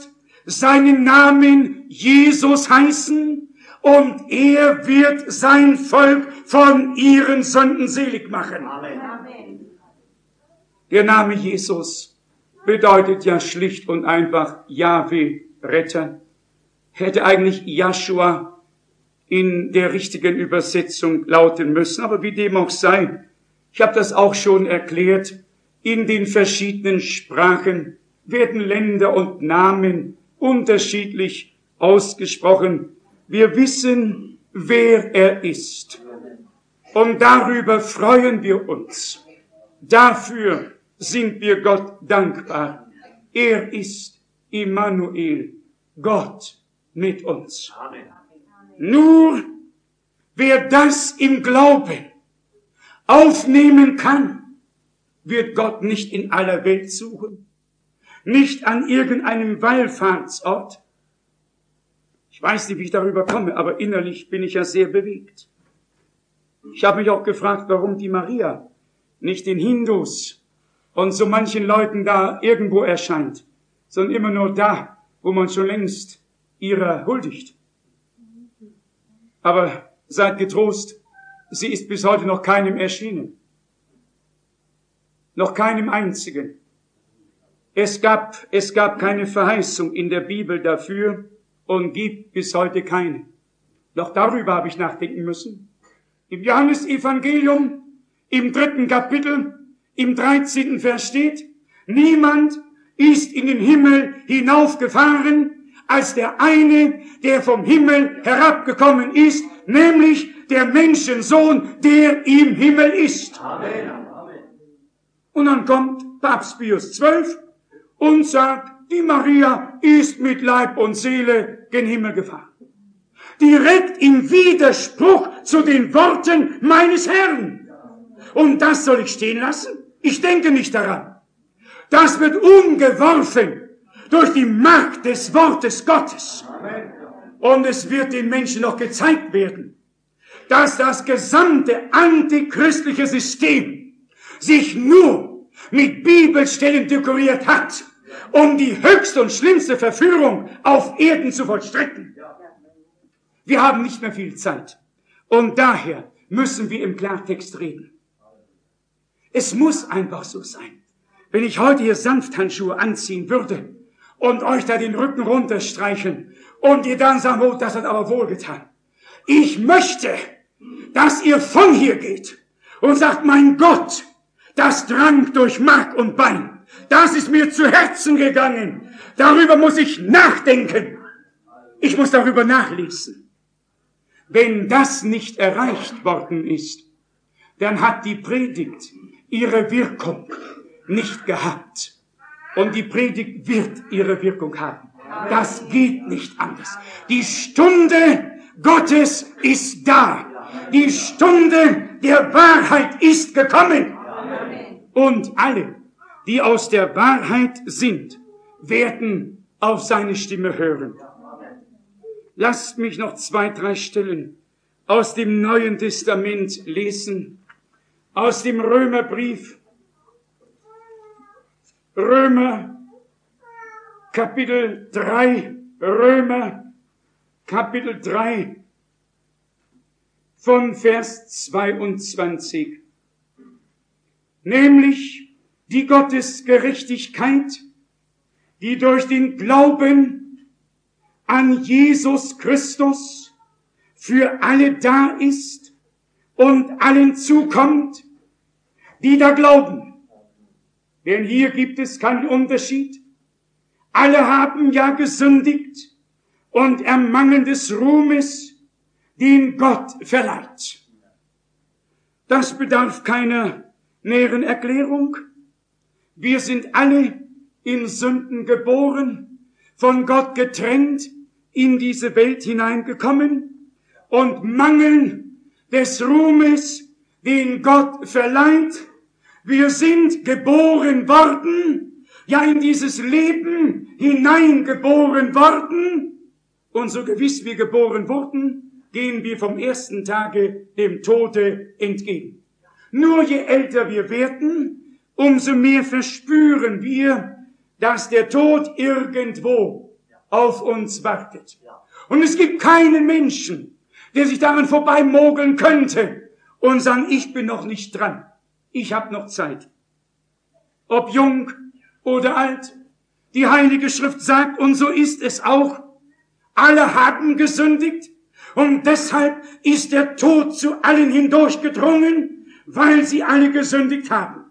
seinen Namen Jesus heißen und er wird sein Volk von ihren Sünden selig machen. Amen. Der Name Jesus bedeutet ja schlicht und einfach Jahwe, Retter. Hätte eigentlich Joshua in der richtigen Übersetzung lauten müssen, aber wie dem auch sei, ich habe das auch schon erklärt, in den verschiedenen Sprachen werden Länder und Namen unterschiedlich ausgesprochen. Wir wissen, wer er ist. Und darüber freuen wir uns. Dafür sind wir Gott dankbar. Er ist Immanuel, Gott mit uns. Amen. Nur wer das im Glauben aufnehmen kann, wird Gott nicht in aller Welt suchen, nicht an irgendeinem Wallfahrtsort. Ich weiß nicht, wie ich darüber komme, aber innerlich bin ich ja sehr bewegt. Ich habe mich auch gefragt, warum die Maria nicht den Hindus und so manchen Leuten da irgendwo erscheint, sondern immer nur da, wo man schon längst ihrer huldigt. Aber seid getrost, sie ist bis heute noch keinem erschienen. Noch keinem einzigen. Es gab, es gab keine Verheißung in der Bibel dafür und gibt bis heute keine. Doch darüber habe ich nachdenken müssen. Im Johannesevangelium, im dritten Kapitel, im dreizehnten Vers steht, niemand ist in den Himmel hinaufgefahren, als der eine, der vom Himmel herabgekommen ist, nämlich der Menschensohn, der im Himmel ist. Amen. Und dann kommt Papst Pius zwölf und sagt, die Maria ist mit Leib und Seele gen Himmel gefahren. Direkt im Widerspruch zu den Worten meines Herrn. Und das soll ich stehen lassen? Ich denke nicht daran. Das wird umgeworfen durch die Macht des Wortes Gottes. Und es wird den Menschen noch gezeigt werden, dass das gesamte antichristliche System sich nur mit Bibelstellen dekoriert hat, um die höchste und schlimmste Verführung auf Erden zu vollstrecken. Wir haben nicht mehr viel Zeit. Und daher müssen wir im Klartext reden. Es muss einfach so sein. Wenn ich heute hier Sanfthandschuhe anziehen würde und euch da den Rücken runterstreichen und ihr dann sagen, oh, das hat aber wohlgetan. Ich möchte, dass ihr von hier geht und sagt, mein Gott, das drang durch Mark und Bein. Das ist mir zu Herzen gegangen. Darüber muss ich nachdenken. Ich muss darüber nachlesen. Wenn das nicht erreicht worden ist, dann hat die Predigt ihre Wirkung nicht gehabt. Und die Predigt wird ihre Wirkung haben. Das geht nicht anders. Die Stunde Gottes ist da. Die Stunde der Wahrheit ist gekommen. Und alle, die aus der Wahrheit sind, werden auf seine Stimme hören. Lasst mich noch zwei, drei Stellen aus dem Neuen Testament lesen. Aus dem Römerbrief. Römer, Kapitel drei. Römer, Kapitel drei. Von Vers zweiundzwanzig. Nämlich die Gottesgerechtigkeit, die durch den Glauben an Jesus Christus für alle da ist und allen zukommt, die da glauben. Denn hier gibt es keinen Unterschied. Alle haben ja gesündigt und ermangeln des Ruhmes, den Gott verleiht. Das bedarf keiner näheren Erklärung. Wir sind alle in Sünden geboren, von Gott getrennt, in diese Welt hineingekommen und mangeln des Ruhmes, den Gott verleiht. Wir sind geboren worden, ja in dieses Leben hineingeboren worden. Und so gewiss wir geboren wurden, gehen wir vom ersten Tage dem Tode entgegen. Nur je älter wir werden, umso mehr verspüren wir, dass der Tod irgendwo auf uns wartet. Und es gibt keinen Menschen, der sich daran vorbeimogeln könnte und sagen, ich bin noch nicht dran. Ich habe noch Zeit. Ob jung oder alt. Die Heilige Schrift sagt, und so ist es auch, alle haben gesündigt und deshalb ist der Tod zu allen hindurchgedrungen, weil sie alle gesündigt haben.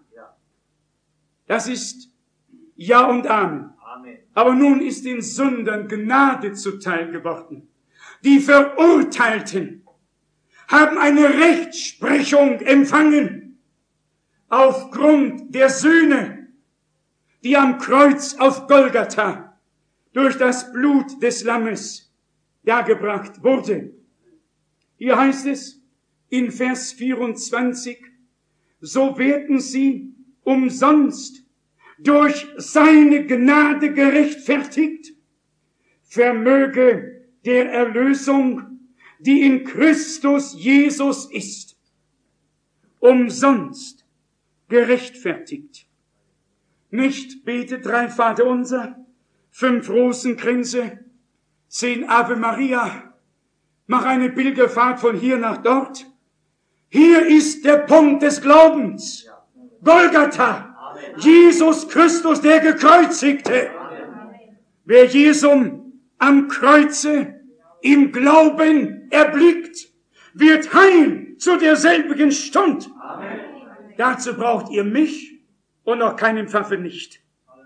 Das ist Ja und Amen. Aber nun ist den Sündern Gnade zuteil geworden. Die Verurteilten haben eine Rechtsprechung empfangen aufgrund der Sühne, die am Kreuz auf Golgatha durch das Blut des Lammes dargebracht wurde. Hier heißt es in Vers vierundzwanzig, so werden sie umsonst durch seine Gnade gerechtfertigt, vermöge der Erlösung, die in Christus Jesus ist, umsonst gerechtfertigt. Nicht bete drei Vaterunser, fünf Rosenkränze, zehn Ave Maria, mach eine Pilgerfahrt von hier nach dort. Hier ist der Punkt des Glaubens. Golgatha. Jesus Christus, der Gekreuzigte. Wer Jesum am Kreuze im Glauben erblickt, wird heil zu derselbigen Stund. Amen. Dazu braucht ihr mich und noch keinen Pfaffe nicht.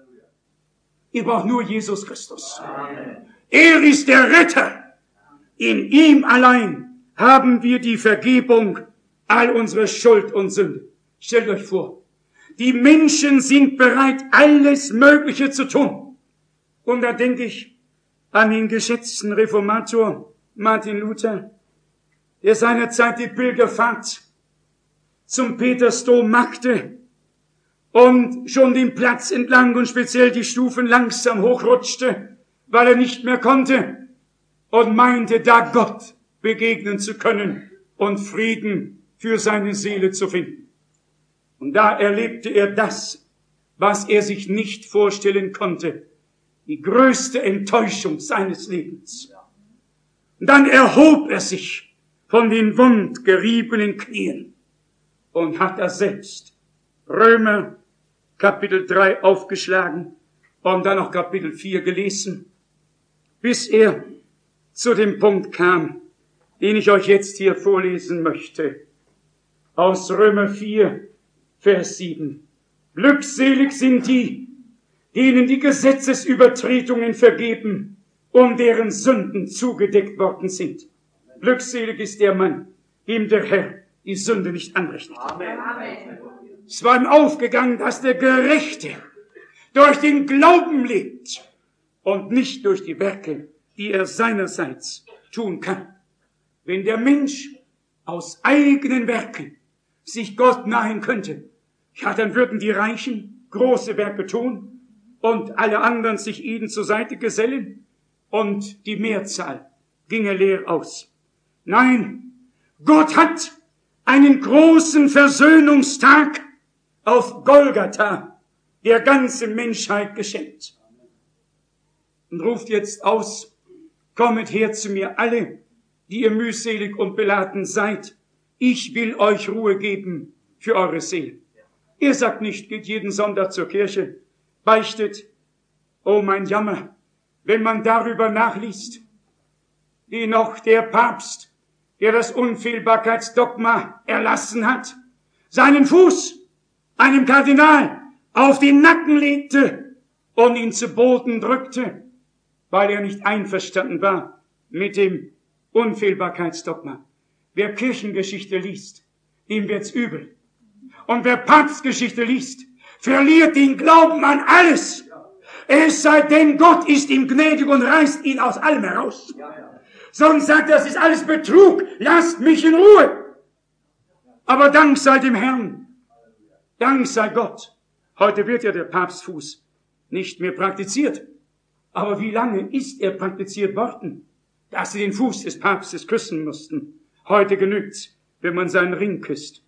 Ihr braucht nur Jesus Christus. Amen. Er ist der Retter. In ihm allein haben wir die Vergebung all unserer Schuld und Sünde. Stellt euch vor, die Menschen sind bereit, alles Mögliche zu tun. Und da denke ich an den geschätzten Reformator Martin Luther, der seinerzeit die Pilgerfahrt zum Petersdom machte und schon den Platz entlang und speziell die Stufen langsam hochrutschte, weil er nicht mehr konnte und meinte, da Gott begegnen zu können und Frieden für seine Seele zu finden. Und da erlebte er das, was er sich nicht vorstellen konnte, die größte Enttäuschung seines Lebens. Und dann erhob er sich von den wundgeriebenen Knien und hat er selbst Römer Kapitel drei aufgeschlagen und dann noch Kapitel vier gelesen, bis er zu dem Punkt kam, den ich euch jetzt hier vorlesen möchte. Aus Römer vier, Vers sieben. Glückselig sind die, denen die Gesetzesübertretungen vergeben und deren Sünden zugedeckt worden sind. Glückselig ist der Mann, dem der Herr die Sünde nicht anrechnet. Amen. Es war ihm aufgegangen, dass der Gerechte durch den Glauben lebt und nicht durch die Werke, die er seinerseits tun kann. Wenn der Mensch aus eigenen Werken sich Gott nahen könnte, ja, dann würden die Reichen große Werke tun und alle anderen sich ihnen zur Seite gesellen und die Mehrzahl ginge leer aus. Nein, Gott hat einen großen Versöhnungstag auf Golgatha der ganzen Menschheit geschenkt und ruft jetzt aus, kommet her zu mir alle, die ihr mühselig und beladen seid, ich will euch Ruhe geben für eure Seelen. Er sagt nicht, geht jeden Sonntag zur Kirche, beichtet. Oh, mein Jammer, wenn man darüber nachliest, wie noch der Papst, der das Unfehlbarkeitsdogma erlassen hat, seinen Fuß einem Kardinal auf den Nacken legte und ihn zu Boden drückte, weil er nicht einverstanden war mit dem Unfehlbarkeitsdogma. Wer Kirchengeschichte liest, dem wird's übel. Und wer Papstgeschichte liest, verliert den Glauben an alles. Es sei denn, Gott ist ihm gnädig und reißt ihn aus allem heraus. Sonst sagt er, das ist alles Betrug, lasst mich in Ruhe. Aber Dank sei dem Herrn, Dank sei Gott. Heute wird ja der Papstfuß nicht mehr praktiziert. Aber wie lange ist er praktiziert worden, dass sie den Fuß des Papstes küssen mussten? Heute genügt's, wenn man seinen Ring küsst.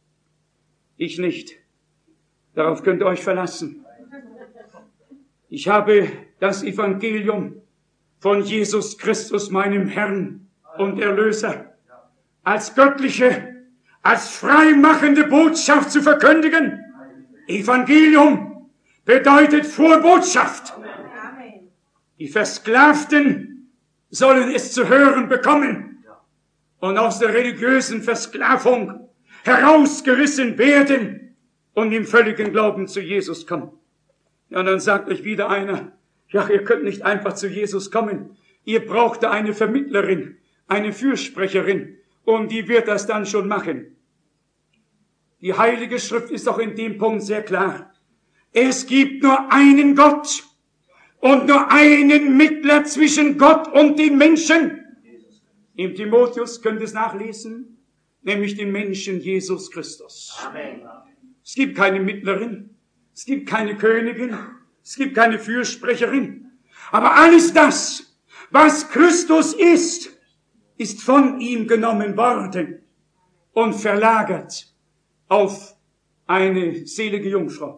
Ich nicht. Darauf könnt ihr euch verlassen. Ich habe das Evangelium von Jesus Christus, meinem Herrn und Erlöser, als göttliche, als freimachende Botschaft zu verkündigen. Evangelium bedeutet Vorbotschaft. Die Versklavten sollen es zu hören bekommen und aus der religiösen Versklavung herausgerissen werden und im völligen Glauben zu Jesus kommen. Ja, und dann sagt euch wieder einer, ja, ihr könnt nicht einfach zu Jesus kommen. Ihr braucht da eine Vermittlerin, eine Fürsprecherin, und die wird das dann schon machen. Die Heilige Schrift ist doch in dem Punkt sehr klar. Es gibt nur einen Gott und nur einen Mittler zwischen Gott und den Menschen. Im Timotheus könnt ihr es nachlesen, nämlich den Menschen Jesus Christus. Amen. Es gibt keine Mittlerin, es gibt keine Königin, es gibt keine Fürsprecherin. Aber alles das, was Christus ist, ist von ihm genommen worden und verlagert auf eine selige Jungfrau.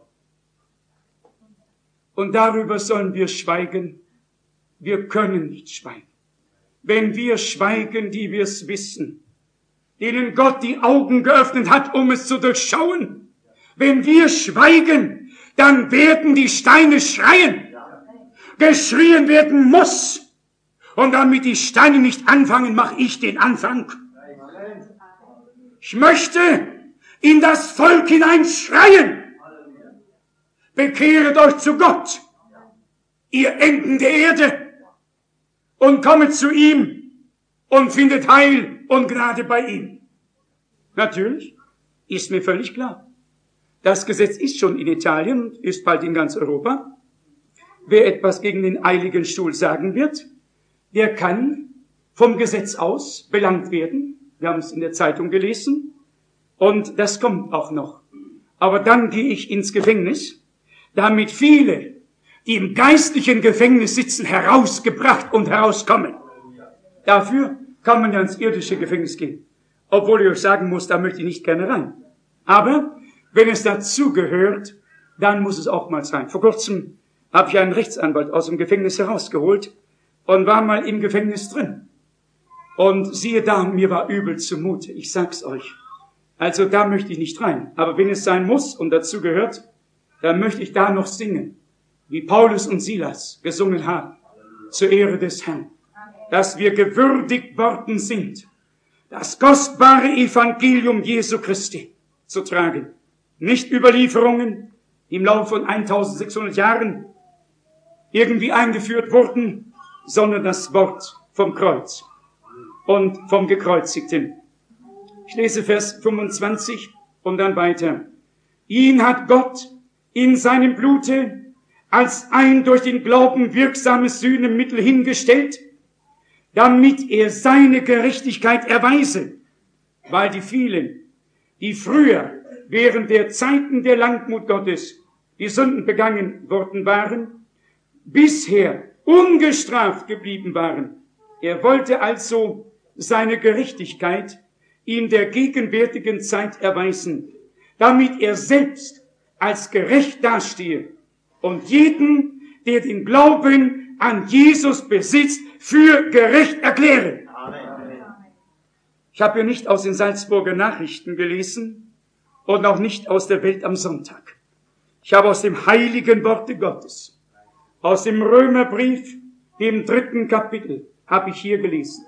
Und darüber sollen wir schweigen. Wir können nicht schweigen. Wenn wir schweigen, die wir es wissen, denen Gott die Augen geöffnet hat, um es zu durchschauen, wenn wir schweigen, dann werden die Steine schreien. Geschrien werden muss. Und damit die Steine nicht anfangen, mache ich den Anfang. Ich möchte in das Volk hinein schreien. Bekehret euch zu Gott, ihr Enden der Erde, und kommet zu ihm und findet Heil und Gnade bei ihm. Natürlich, ist mir völlig klar. Das Gesetz ist schon in Italien, ist bald in ganz Europa. Wer etwas gegen den Heiligen Stuhl sagen wird, der kann vom Gesetz aus belangt werden. Wir haben es in der Zeitung gelesen. Und das kommt auch noch. Aber dann gehe ich ins Gefängnis, damit viele, die im geistlichen Gefängnis sitzen, herausgebracht und herauskommen. Dafür kann man ja ins irdische Gefängnis gehen. Obwohl ich euch sagen muss, da möchte ich nicht gerne rein. Aber wenn es dazu gehört, dann muss es auch mal sein. Vor kurzem habe ich einen Rechtsanwalt aus dem Gefängnis herausgeholt und war mal im Gefängnis drin. Und siehe da, mir war übel zumute. Ich sag's euch. Also da möchte ich nicht rein. Aber wenn es sein muss und dazu gehört, dann möchte ich da noch singen, wie Paulus und Silas gesungen haben, zur Ehre des Herrn, dass wir gewürdigt worden sind, das kostbare Evangelium Jesu Christi zu tragen. Nicht Überlieferungen, die im Laufe von eintausendsechshundert Jahren irgendwie eingeführt wurden, sondern das Wort vom Kreuz und vom Gekreuzigten. Ich lese Vers fünfundzwanzig und dann weiter. Ihn hat Gott in seinem Blute als ein durch den Glauben wirksames Sühnemittel hingestellt, damit er seine Gerechtigkeit erweise, weil die vielen, die früher während der Zeiten der Langmut Gottes die Sünden begangen worden waren, bisher ungestraft geblieben waren. Er wollte also seine Gerechtigkeit in der gegenwärtigen Zeit erweisen, damit er selbst als gerecht dastehe und jeden, der den Glauben an Jesus besitzt, für gerecht erkläre. Amen. Ich habe hier nicht aus den Salzburger Nachrichten gelesen und auch nicht aus der Welt am Sonntag. Ich habe aus dem heiligen Worte Gottes, aus dem Römerbrief, dem dritten Kapitel, habe ich hier gelesen.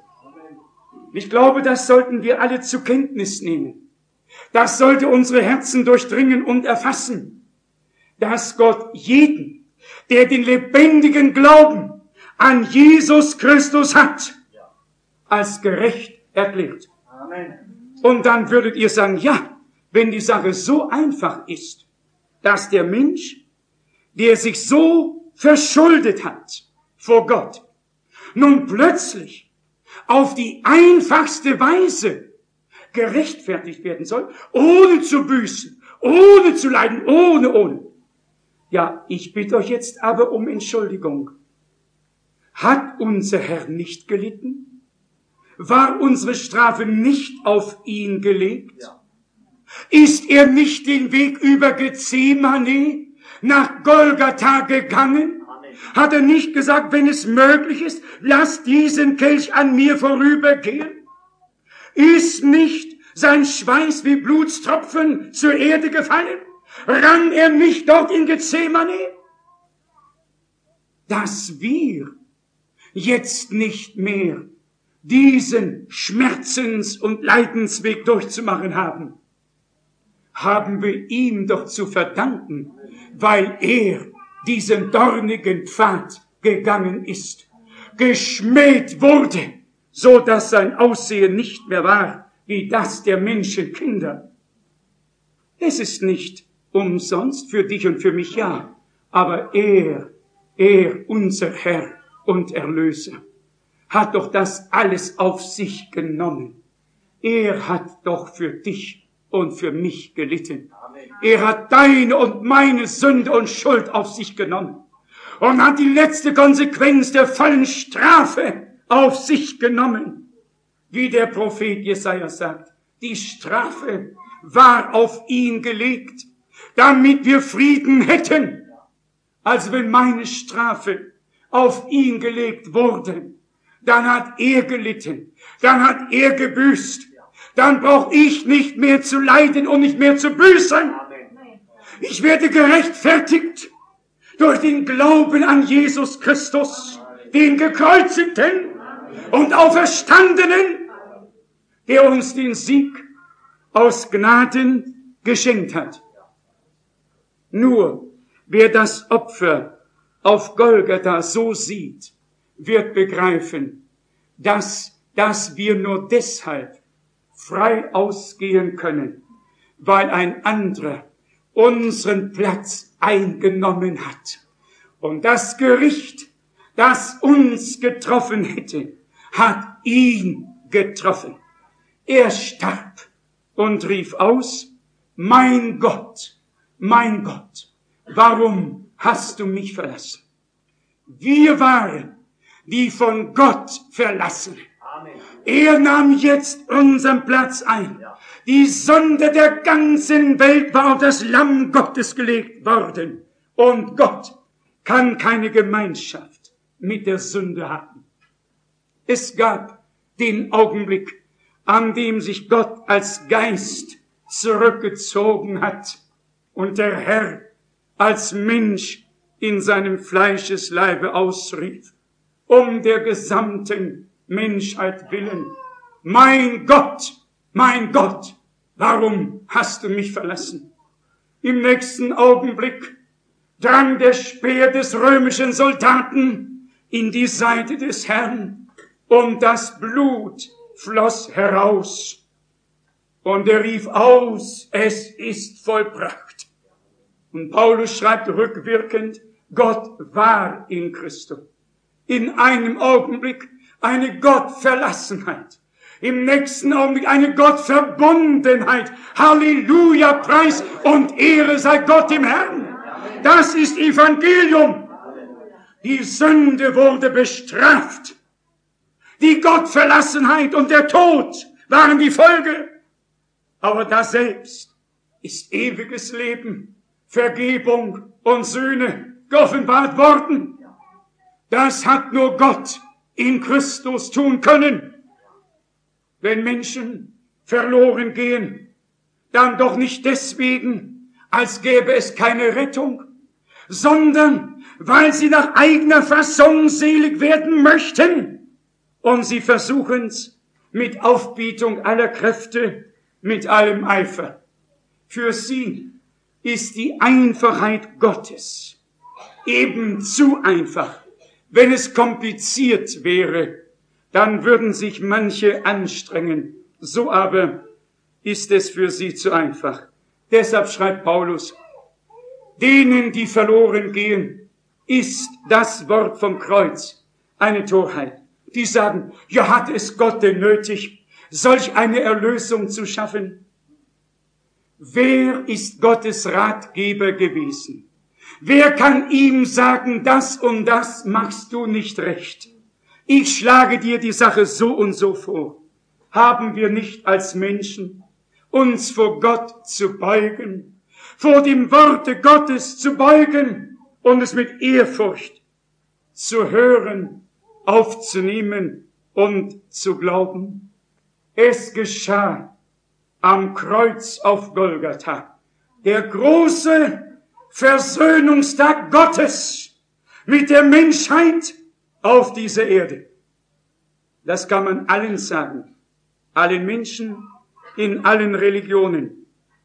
Ich glaube, das sollten wir alle zur Kenntnis nehmen. Das sollte unsere Herzen durchdringen und erfassen, dass Gott jeden, der den lebendigen Glauben an Jesus Christus hat, als gerecht erklärt. Amen. Und dann würdet ihr sagen, ja, wenn die Sache so einfach ist, dass der Mensch, der sich so verschuldet hat vor Gott, nun plötzlich auf die einfachste Weise gerechtfertigt werden soll, ohne zu büßen, ohne zu leiden, ohne, ohne. Ja, ich bitte euch jetzt aber um Entschuldigung. Hat unser Herr nicht gelitten? War unsere Strafe nicht auf ihn gelegt? Ja. Ist er nicht den Weg über Gethsemane nach Golgatha gegangen? Amen. Hat er nicht gesagt, wenn es möglich ist, lass diesen Kelch an mir vorübergehen? Ist nicht sein Schweiß wie Blutstropfen zur Erde gefallen? Rann er nicht dort in Gethsemane? Dass wir jetzt nicht mehr diesen Schmerzens- und Leidensweg durchzumachen haben, haben wir ihm doch zu verdanken, weil er diesen dornigen Pfad gegangen ist, geschmäht wurde, so dass sein Aussehen nicht mehr war wie das der Menschenkinder. Es ist nicht umsonst für dich und für mich, ja, aber er, er, unser Herr und Erlöser, hat doch das alles auf sich genommen. Er hat doch für dich und für mich gelitten. Er hat deine und meine Sünde und Schuld auf sich genommen und hat die letzte Konsequenz der vollen Strafe auf sich genommen. Wie der Prophet Jesaja sagt, die Strafe war auf ihn gelegt, damit wir Frieden hätten. Also wenn meine Strafe auf ihn gelegt wurde, dann hat er gelitten, dann hat er gebüßt, dann brauche ich nicht mehr zu leiden und nicht mehr zu büßen. Ich werde gerechtfertigt durch den Glauben an Jesus Christus, den Gekreuzigten und Auferstandenen, der uns den Sieg aus Gnaden geschenkt hat. Nur wer das Opfer auf Golgatha so sieht, wird begreifen, dass, dass wir nur deshalb frei ausgehen können, weil ein anderer unseren Platz eingenommen hat. Und das Gericht, das uns getroffen hätte, hat ihn getroffen. Er starb und rief aus, mein Gott, mein Gott, warum hast du mich verlassen? Wir waren die von Gott Verlassenen. Er nahm jetzt unseren Platz ein. Die Sünde der ganzen Welt war auf das Lamm Gottes gelegt worden. Und Gott kann keine Gemeinschaft mit der Sünde haben. Es gab den Augenblick, an dem sich Gott als Geist zurückgezogen hat und der Herr als Mensch in seinem Fleischesleibe ausrief, um der gesamten Menschheit willen, mein Gott, mein Gott, warum hast du mich verlassen? Im nächsten Augenblick drang der Speer des römischen Soldaten in die Seite des Herrn und das Blut floss heraus. Und er rief aus, es ist vollbracht. Und Paulus schreibt rückwirkend, Gott war in Christus. In einem Augenblick eine Gottverlassenheit. Im nächsten Augenblick eine Gottverbundenheit. Halleluja, Preis und Ehre sei Gott im Herrn. Das ist Evangelium. Die Sünde wurde bestraft. Die Gottverlassenheit und der Tod waren die Folge. Aber das selbst ist ewiges Leben, Vergebung und Sühne geoffenbart worden. Das hat nur Gott in Christus tun können. Wenn Menschen verloren gehen, dann doch nicht deswegen, als gäbe es keine Rettung, sondern weil sie nach eigener Fassung selig werden möchten. Und sie versuchen's mit Aufbietung aller Kräfte, mit allem Eifer. Für sie ist die Einfachheit Gottes eben zu einfach. Wenn es kompliziert wäre, dann würden sich manche anstrengen. So aber ist es für sie zu einfach. Deshalb schreibt Paulus, denen, die verloren gehen, ist das Wort vom Kreuz eine Torheit. Die sagen, ja, hat es Gott denn nötig, solch eine Erlösung zu schaffen? Wer ist Gottes Ratgeber gewesen? Wer kann ihm sagen, das und das machst du nicht recht? Ich schlage dir die Sache so und so vor. Haben wir nicht als Menschen uns vor Gott zu beugen, vor dem Worte Gottes zu beugen und es mit Ehrfurcht zu hören, aufzunehmen und zu glauben? Es geschah am Kreuz auf Golgatha, der große Versöhnungstag Gottes mit der Menschheit auf dieser Erde. Das kann man allen sagen, allen Menschen in allen Religionen.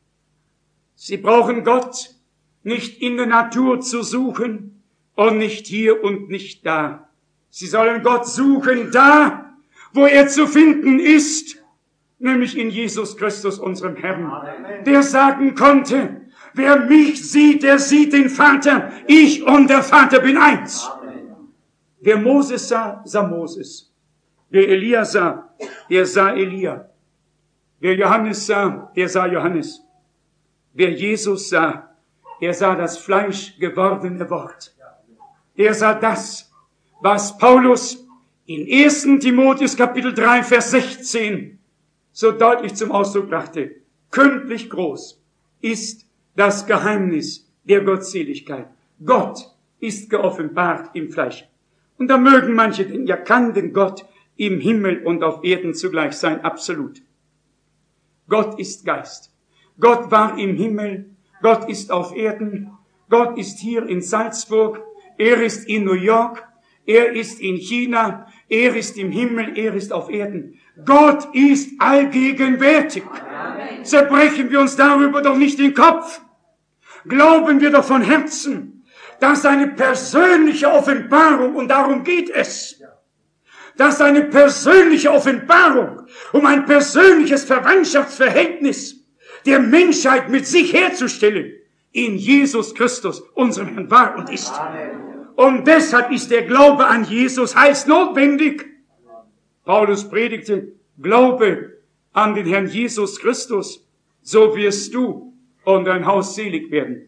Sie brauchen Gott nicht in der Natur zu suchen und nicht hier und nicht da. Sie sollen Gott suchen da, wo er zu finden ist, nämlich in Jesus Christus, unserem Herrn, Amen. Der sagen konnte, wer mich sieht, der sieht den Vater, ich und der Vater bin eins. Amen. Wer Moses sah, sah Moses. Wer Elia sah, der sah Elia. Wer Johannes sah, der sah Johannes. Wer Jesus sah, der sah das Fleisch gewordene Wort. Der sah das, was Paulus in ersten Timotheus Kapitel drei, Vers sechzehn so deutlich zum Ausdruck brachte. Kündlich groß ist das Geheimnis der Gottseligkeit. Gott ist geoffenbart im Fleisch. Und da mögen manche denken, ja, kann denn Gott im Himmel und auf Erden zugleich sein? Absolut. Gott ist Geist. Gott war im Himmel. Gott ist auf Erden. Gott ist hier in Salzburg. Er ist in New York. Er ist in China. Er ist im Himmel. Er ist auf Erden. Gott ist allgegenwärtig. Amen. Zerbrechen wir uns darüber doch nicht den Kopf. Glauben wir doch von Herzen, dass eine persönliche Offenbarung, und darum geht es, dass eine persönliche Offenbarung, um ein persönliches Verwandtschaftsverhältnis der Menschheit mit sich herzustellen, in Jesus Christus, unserem Herrn, war und ist. Amen. Und deshalb ist der Glaube an Jesus heiß notwendig. Paulus predigte, Glaube an den Herrn Jesus Christus, so wirst du und dein Haus selig werden.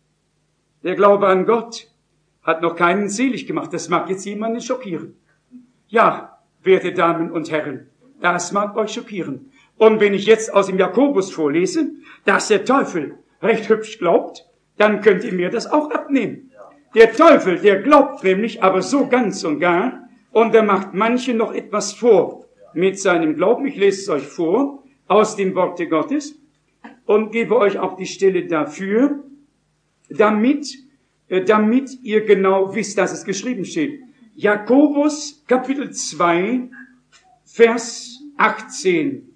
Der Glaube an Gott hat noch keinen selig gemacht. Das mag jetzt jemanden schockieren. Ja, werte Damen und Herren, das mag euch schockieren. Und wenn ich jetzt aus dem Jakobus vorlese, dass der Teufel recht hübsch glaubt, dann könnt ihr mir das auch abnehmen. Der Teufel, der glaubt nämlich aber so ganz und gar, und er macht manche noch etwas vor mit seinem Glauben. Ich lese es euch vor aus dem Worte Gottes und gebe euch auch die Stelle dafür, damit, äh, damit ihr genau wisst, dass es geschrieben steht. Jakobus Kapitel zwei, Vers achtzehn.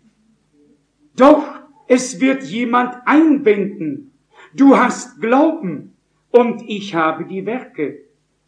Doch es wird jemand einwenden, du hast Glauben und ich habe die Werke.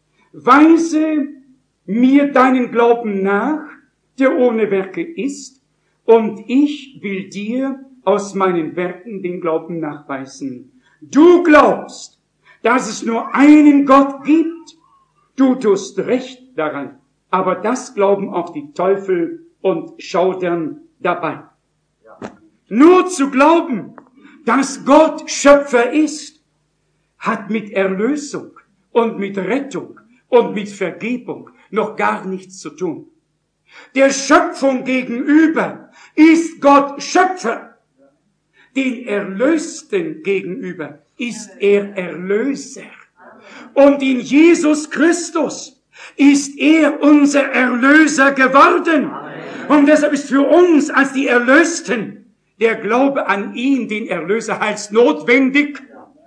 Weise mir deinen Glauben nach, der ohne Werke ist, und ich will dir aus meinen Werken den Glauben nachweisen. Du glaubst, dass es nur einen Gott gibt. Du tust recht daran, aber das glauben auch die Teufel und schaudern dabei. Ja. Nur zu glauben, dass Gott Schöpfer ist, hat mit Erlösung und mit Rettung und mit Vergebung noch gar nichts zu tun. Der Schöpfung gegenüber ist Gott Schöpfer. Den Erlösten gegenüber ist er Erlöser. Und in Jesus Christus ist er unser Erlöser geworden. Und deshalb ist für uns als die Erlösten der Glaube an ihn, den Erlöser, als notwendig.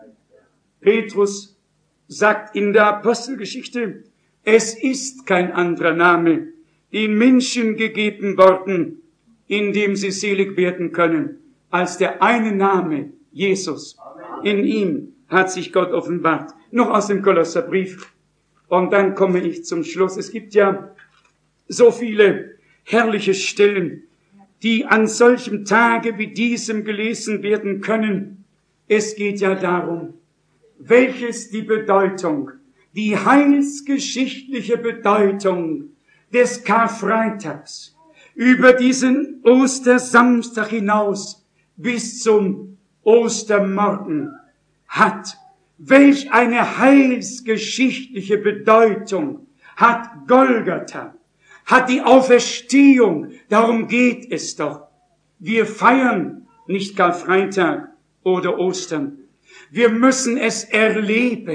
Petrus sagt in der Apostelgeschichte, es ist kein anderer Name den Menschen gegeben worden, in dem sie selig werden können, als der eine Name, Jesus. In ihm hat sich Gott offenbart. Noch aus dem Kolosserbrief. Und dann komme ich zum Schluss. Es gibt ja so viele herrliche Stellen, die an solchem Tage wie diesem gelesen werden können. Es geht ja darum, welches die Bedeutung, die heilsgeschichtliche Bedeutung des Karfreitags über diesen Ostersamstag hinaus bis zum Ostermorgen hat. Welch eine heilsgeschichtliche Bedeutung hat Golgatha, hat die Auferstehung. Darum geht es doch. Wir feiern nicht Karfreitag oder Ostern. Wir müssen es erleben.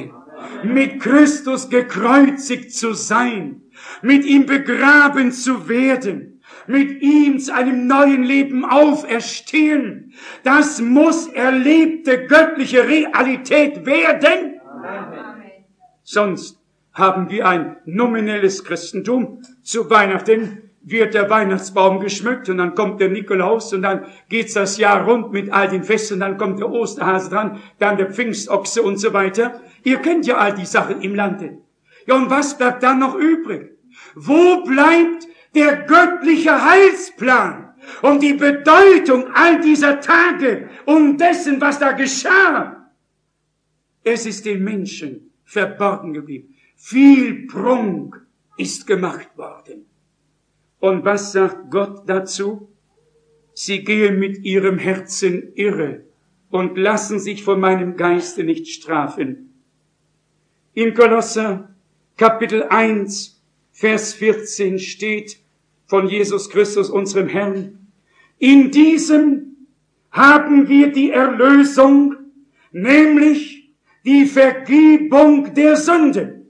mit Christus gekreuzigt zu sein, mit ihm begraben zu werden, mit ihm zu einem neuen Leben auferstehen. Das muss erlebte göttliche Realität werden. Amen. Sonst haben wir ein nominelles Christentum. Zu Weihnachten wird der Weihnachtsbaum geschmückt und dann kommt der Nikolaus und dann geht's das Jahr rund mit all den Festen, dann kommt der Osterhase dran, dann der Pfingstochse und so weiter. Ihr kennt ja all die Sachen im Lande. Ja, und was bleibt dann noch übrig? Wo bleibt der göttliche Heilsplan und die Bedeutung all dieser Tage und dessen, was da geschah? Es ist den Menschen verborgen geblieben. Viel Prunk ist gemacht worden. Und was sagt Gott dazu? Sie gehen mit ihrem Herzen irre und lassen sich von meinem Geiste nicht strafen. In Kolosser Kapitel eins, Vers vierzehn steht von Jesus Christus, unserem Herrn: In diesem haben wir die Erlösung, nämlich die Vergebung der Sünden.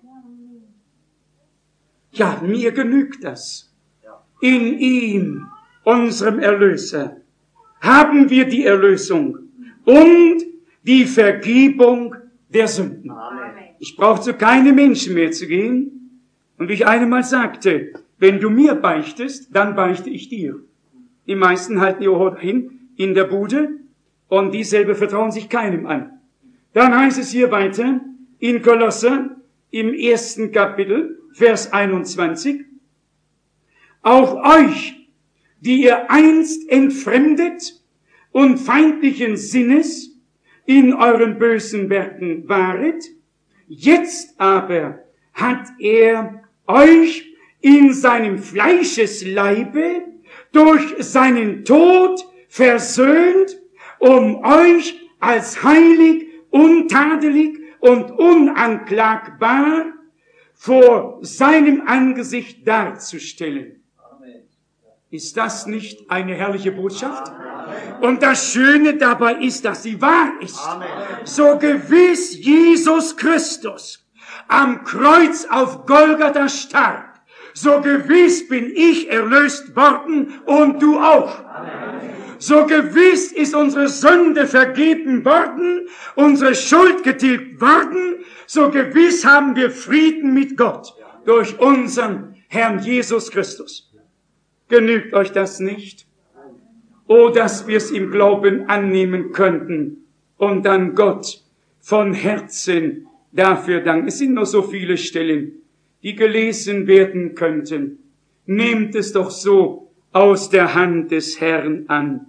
Ja, mir genügt das. In ihm, unserem Erlöser, haben wir die Erlösung und die Vergebung der Sünden. Amen. Ich brauche zu keinem Menschen mehr zu gehen. Und wie ich einmal sagte, wenn du mir beichtest, dann beichte ich dir. Die meisten halten ihr Ohr hin in der Bude und dieselbe vertrauen sich keinem an. Dann heißt es hier weiter in Kolosser im ersten Kapitel, Vers einundzwanzig: Auch euch, die ihr einst entfremdet und feindlichen Sinnes in euren bösen Werken waret, jetzt aber hat er euch in seinem Fleischesleibe durch seinen Tod versöhnt, um euch als heilig, untadelig und unanklagbar vor seinem Angesicht darzustellen. Ist das nicht eine herrliche Botschaft? Und das Schöne dabei ist, dass sie wahr ist. So gewiss Jesus Christus am Kreuz auf Golgatha starb, so gewiss bin ich erlöst worden und du auch. So gewiss ist unsere Sünde vergeben worden, unsere Schuld getilgt worden, so gewiss haben wir Frieden mit Gott durch unseren Herrn Jesus Christus. Genügt euch das nicht? Oh, dass wir es im Glauben annehmen könnten und dann Gott von Herzen dafür danken. Es sind noch so viele Stellen, die gelesen werden könnten. Nehmt es doch so aus der Hand des Herrn an.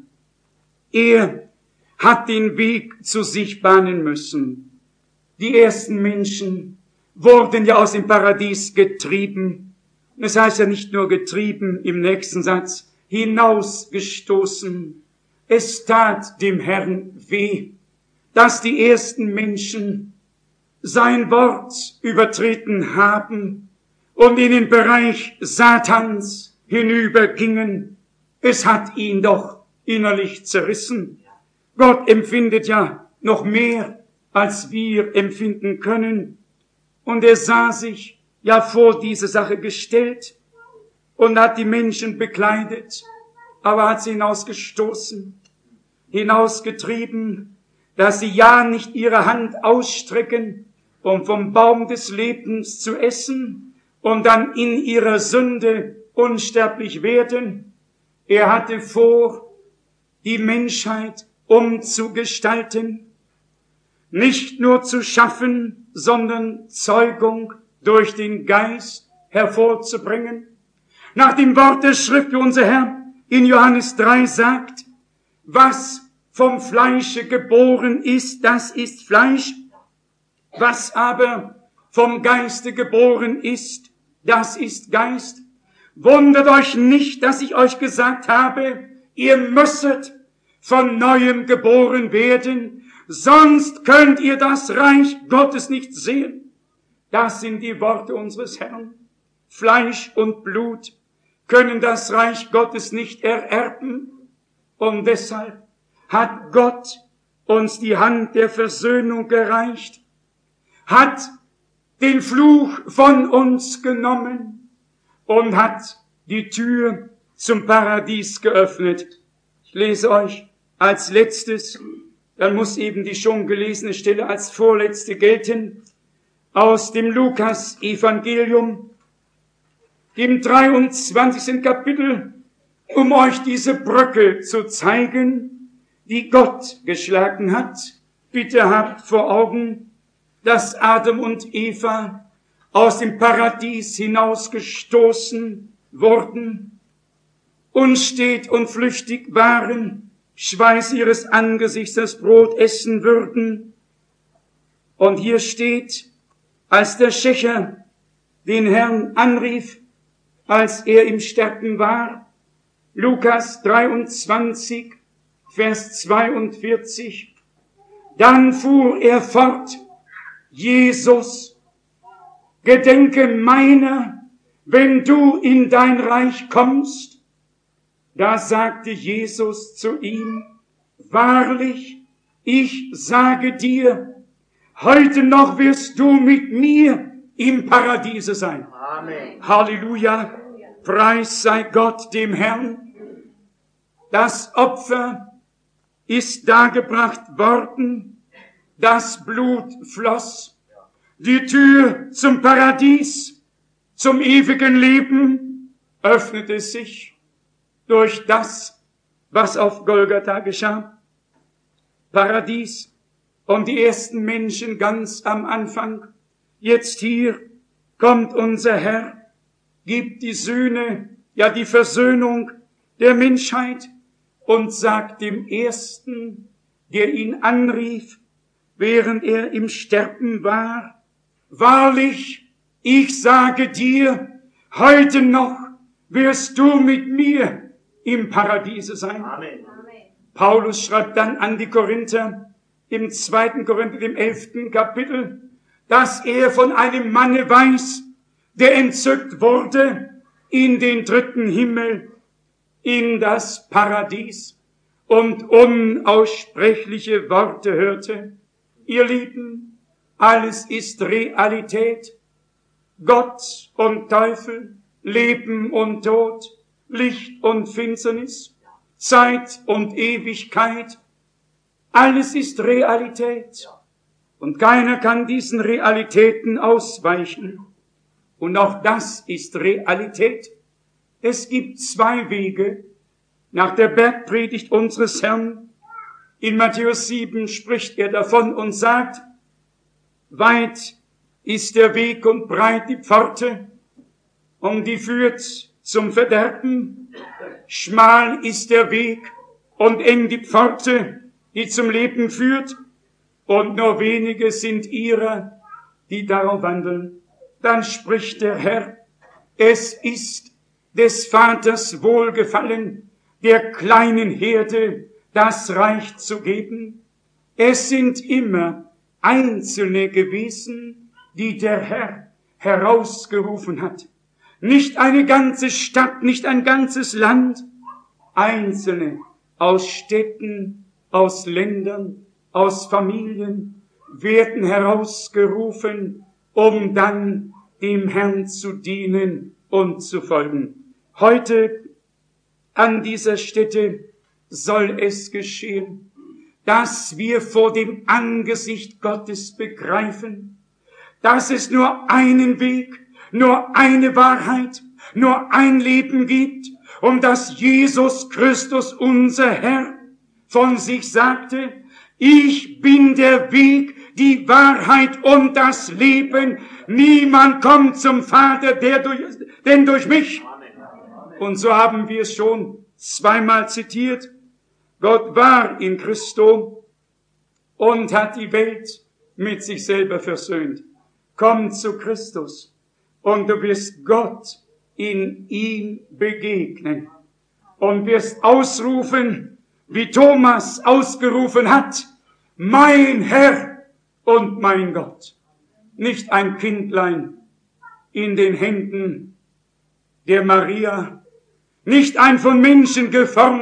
Er hat den Weg zu sich bahnen müssen. Die ersten Menschen wurden ja aus dem Paradies getrieben. Es heißt ja nicht nur getrieben im nächsten Satz, hinausgestoßen. Es tat dem Herrn weh, dass die ersten Menschen sein Wort übertreten haben und in den Bereich Satans hinübergingen. Es hat ihn doch innerlich zerrissen. Gott empfindet ja noch mehr, als wir empfinden können. Und er sah sich ja vor diese Sache gestellt und hat die Menschen bekleidet, aber hat sie hinausgestoßen, hinausgetrieben, dass sie ja nicht ihre Hand ausstrecken, um vom Baum des Lebens zu essen und dann in ihrer Sünde unsterblich werden. Er hatte vor, die Menschheit umzugestalten, nicht nur zu schaffen, sondern Zeugung durch den Geist hervorzubringen. Nach dem Wort der Schrift, wie unser Herr in Johannes drei sagt, was vom Fleische geboren ist, das ist Fleisch, was aber vom Geiste geboren ist, das ist Geist. Wundert euch nicht, dass ich euch gesagt habe, ihr müsset von Neuem geboren werden, sonst könnt ihr das Reich Gottes nicht sehen. Das sind die Worte unseres Herrn. Fleisch und Blut können das Reich Gottes nicht ererben. Und deshalb hat Gott uns die Hand der Versöhnung gereicht, hat den Fluch von uns genommen und hat die Tür zum Paradies geöffnet. Ich lese euch als letztes, dann muss eben die schon gelesene Stelle als vorletzte gelten, aus dem Lukas-Evangelium, dem dreiundzwanzigsten Kapitel, um euch diese Brücke zu zeigen, die Gott geschlagen hat. Bitte habt vor Augen, dass Adam und Eva aus dem Paradies hinausgestoßen wurden, unstet und flüchtig waren, Schweiß ihres Angesichts das Brot essen würden. Und hier steht, als der Schächer den Herrn anrief, als er im Sterben war, Lukas dreiundzwanzig, Vers zweiundvierzig, dann fuhr er fort, Jesus, gedenke meiner, wenn du in dein Reich kommst. Da sagte Jesus zu ihm, wahrlich, ich sage dir, heute noch wirst du mit mir im Paradiese sein. Amen. Halleluja, Preis sei Gott dem Herrn. Das Opfer ist dargebracht worden, das Blut floss, die Tür zum Paradies, zum ewigen Leben öffnete sich durch das, was auf Golgatha geschah. Paradies und die ersten Menschen ganz am Anfang. Jetzt hier kommt unser Herr, gibt die Sühne, ja die Versöhnung der Menschheit und sagt dem Ersten, der ihn anrief, während er im Sterben war, wahrlich, ich sage dir, heute noch wirst du mit mir im Paradiese sein. Amen. Paulus schreibt dann an die Korinther im zweiten Korinther, dem elften Kapitel, dass er von einem Manne weiß, der entzückt wurde in den dritten Himmel, in das Paradies und unaussprechliche Worte hörte. Ihr Lieben, alles ist Realität. Gott und Teufel, Leben und Tod, Licht und Finsternis, Zeit und Ewigkeit, alles ist Realität. Und keiner kann diesen Realitäten ausweichen. Und auch das ist Realität. Es gibt zwei Wege. Nach der Bergpredigt unseres Herrn, in Matthäus sieben spricht er davon und sagt, weit ist der Weg und breit die Pforte, und die führt zum Verderben. Schmal ist der Weg und eng die Pforte, die zum Leben führt, und nur wenige sind ihrer, die darauf wandeln. Dann spricht der Herr, es ist des Vaters Wohlgefallen, der kleinen Herde das Reich zu geben. Es sind immer Einzelne gewesen, die der Herr herausgerufen hat. Nicht eine ganze Stadt, nicht ein ganzes Land. Einzelne aus Städten, aus Ländern, aus Familien werden herausgerufen, um dann dem Herrn zu dienen und zu folgen. Heute an dieser Stätte soll es geschehen, dass wir vor dem Angesicht Gottes begreifen, dass es nur einen Weg, nur eine Wahrheit, nur ein Leben gibt und dass Jesus Christus, unser Herr, von sich sagte, ich bin der Weg, die Wahrheit und das Leben. Niemand kommt zum Vater, der durch, denn durch mich. Und so haben wir es schon zweimal zitiert. Gott war in Christo und hat die Welt mit sich selber versöhnt. Komm zu Christus und du wirst Gott in ihm begegnen und wirst ausrufen, wie Thomas ausgerufen hat, mein Herr und mein Gott. Nicht ein Kindlein in den Händen der Maria, nicht ein von Menschen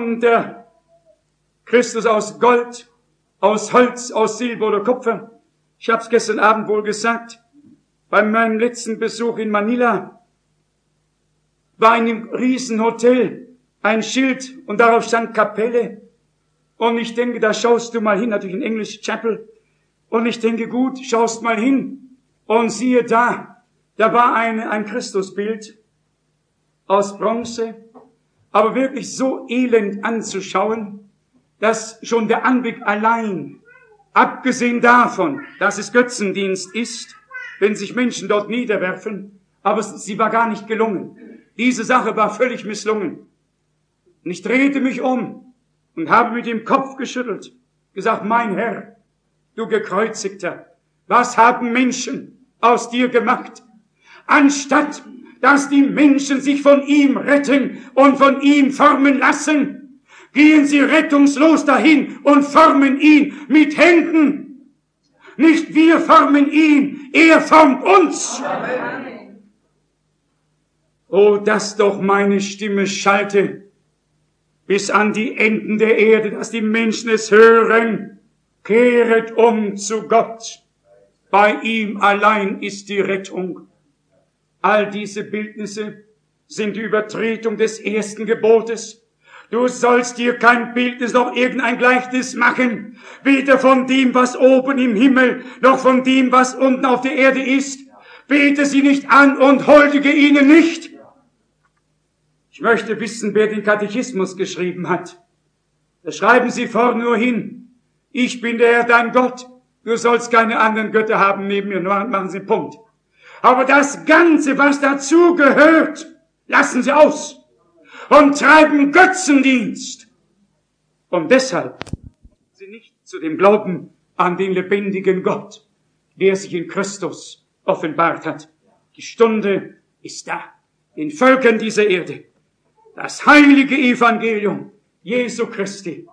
geformter Christus aus Gold, aus Holz, aus Silber oder Kupfer, Ich habe es gestern Abend wohl gesagt, bei meinem letzten Besuch in Manila war in einem Riesenhotel ein Schild und darauf stand Kapelle. Und ich denke, da schaust du mal hin, natürlich in Englisch Chapel. Und ich denke, gut, schaust mal hin. Und siehe da, da war ein, ein Christusbild aus Bronze, aber wirklich so elend anzuschauen, dass schon der Anblick allein, abgesehen davon, dass es Götzendienst ist, wenn sich Menschen dort niederwerfen, aber sie war gar nicht gelungen. Diese Sache war völlig misslungen. Und ich drehte mich um und habe mit dem Kopf geschüttelt, gesagt, mein Herr, du Gekreuzigter, was haben Menschen aus dir gemacht? Anstatt, dass die Menschen sich von ihm retten und von ihm formen lassen, gehen sie rettungslos dahin und formen ihn mit Händen. Nicht wir formen ihn, er formt uns. Amen. Oh, dass doch meine Stimme schallte bis an die Enden der Erde, dass die Menschen es hören. Kehret um zu Gott. Bei ihm allein ist die Rettung. All diese Bildnisse sind die Übertretung des ersten Gebotes. Du sollst dir kein Bildnis noch irgendein Gleichnis machen, weder von dem, was oben im Himmel, noch von dem, was unten auf der Erde ist. Bete sie nicht an und huldige ihnen nicht. Ich möchte wissen, wer den Katechismus geschrieben hat. Da schreiben sie vorne nur hin. Ich bin der Herr, dein Gott. Du sollst keine anderen Götter haben neben mir. Nur machen Sie Punkt. Aber das Ganze, was dazu gehört, lassen Sie aus und treiben Götzendienst. Und deshalb sie nicht zu dem Glauben an den lebendigen Gott, der sich in Christus offenbart hat. Die Stunde ist da, den Völkern dieser Erde das heilige Evangelium Jesu Christi,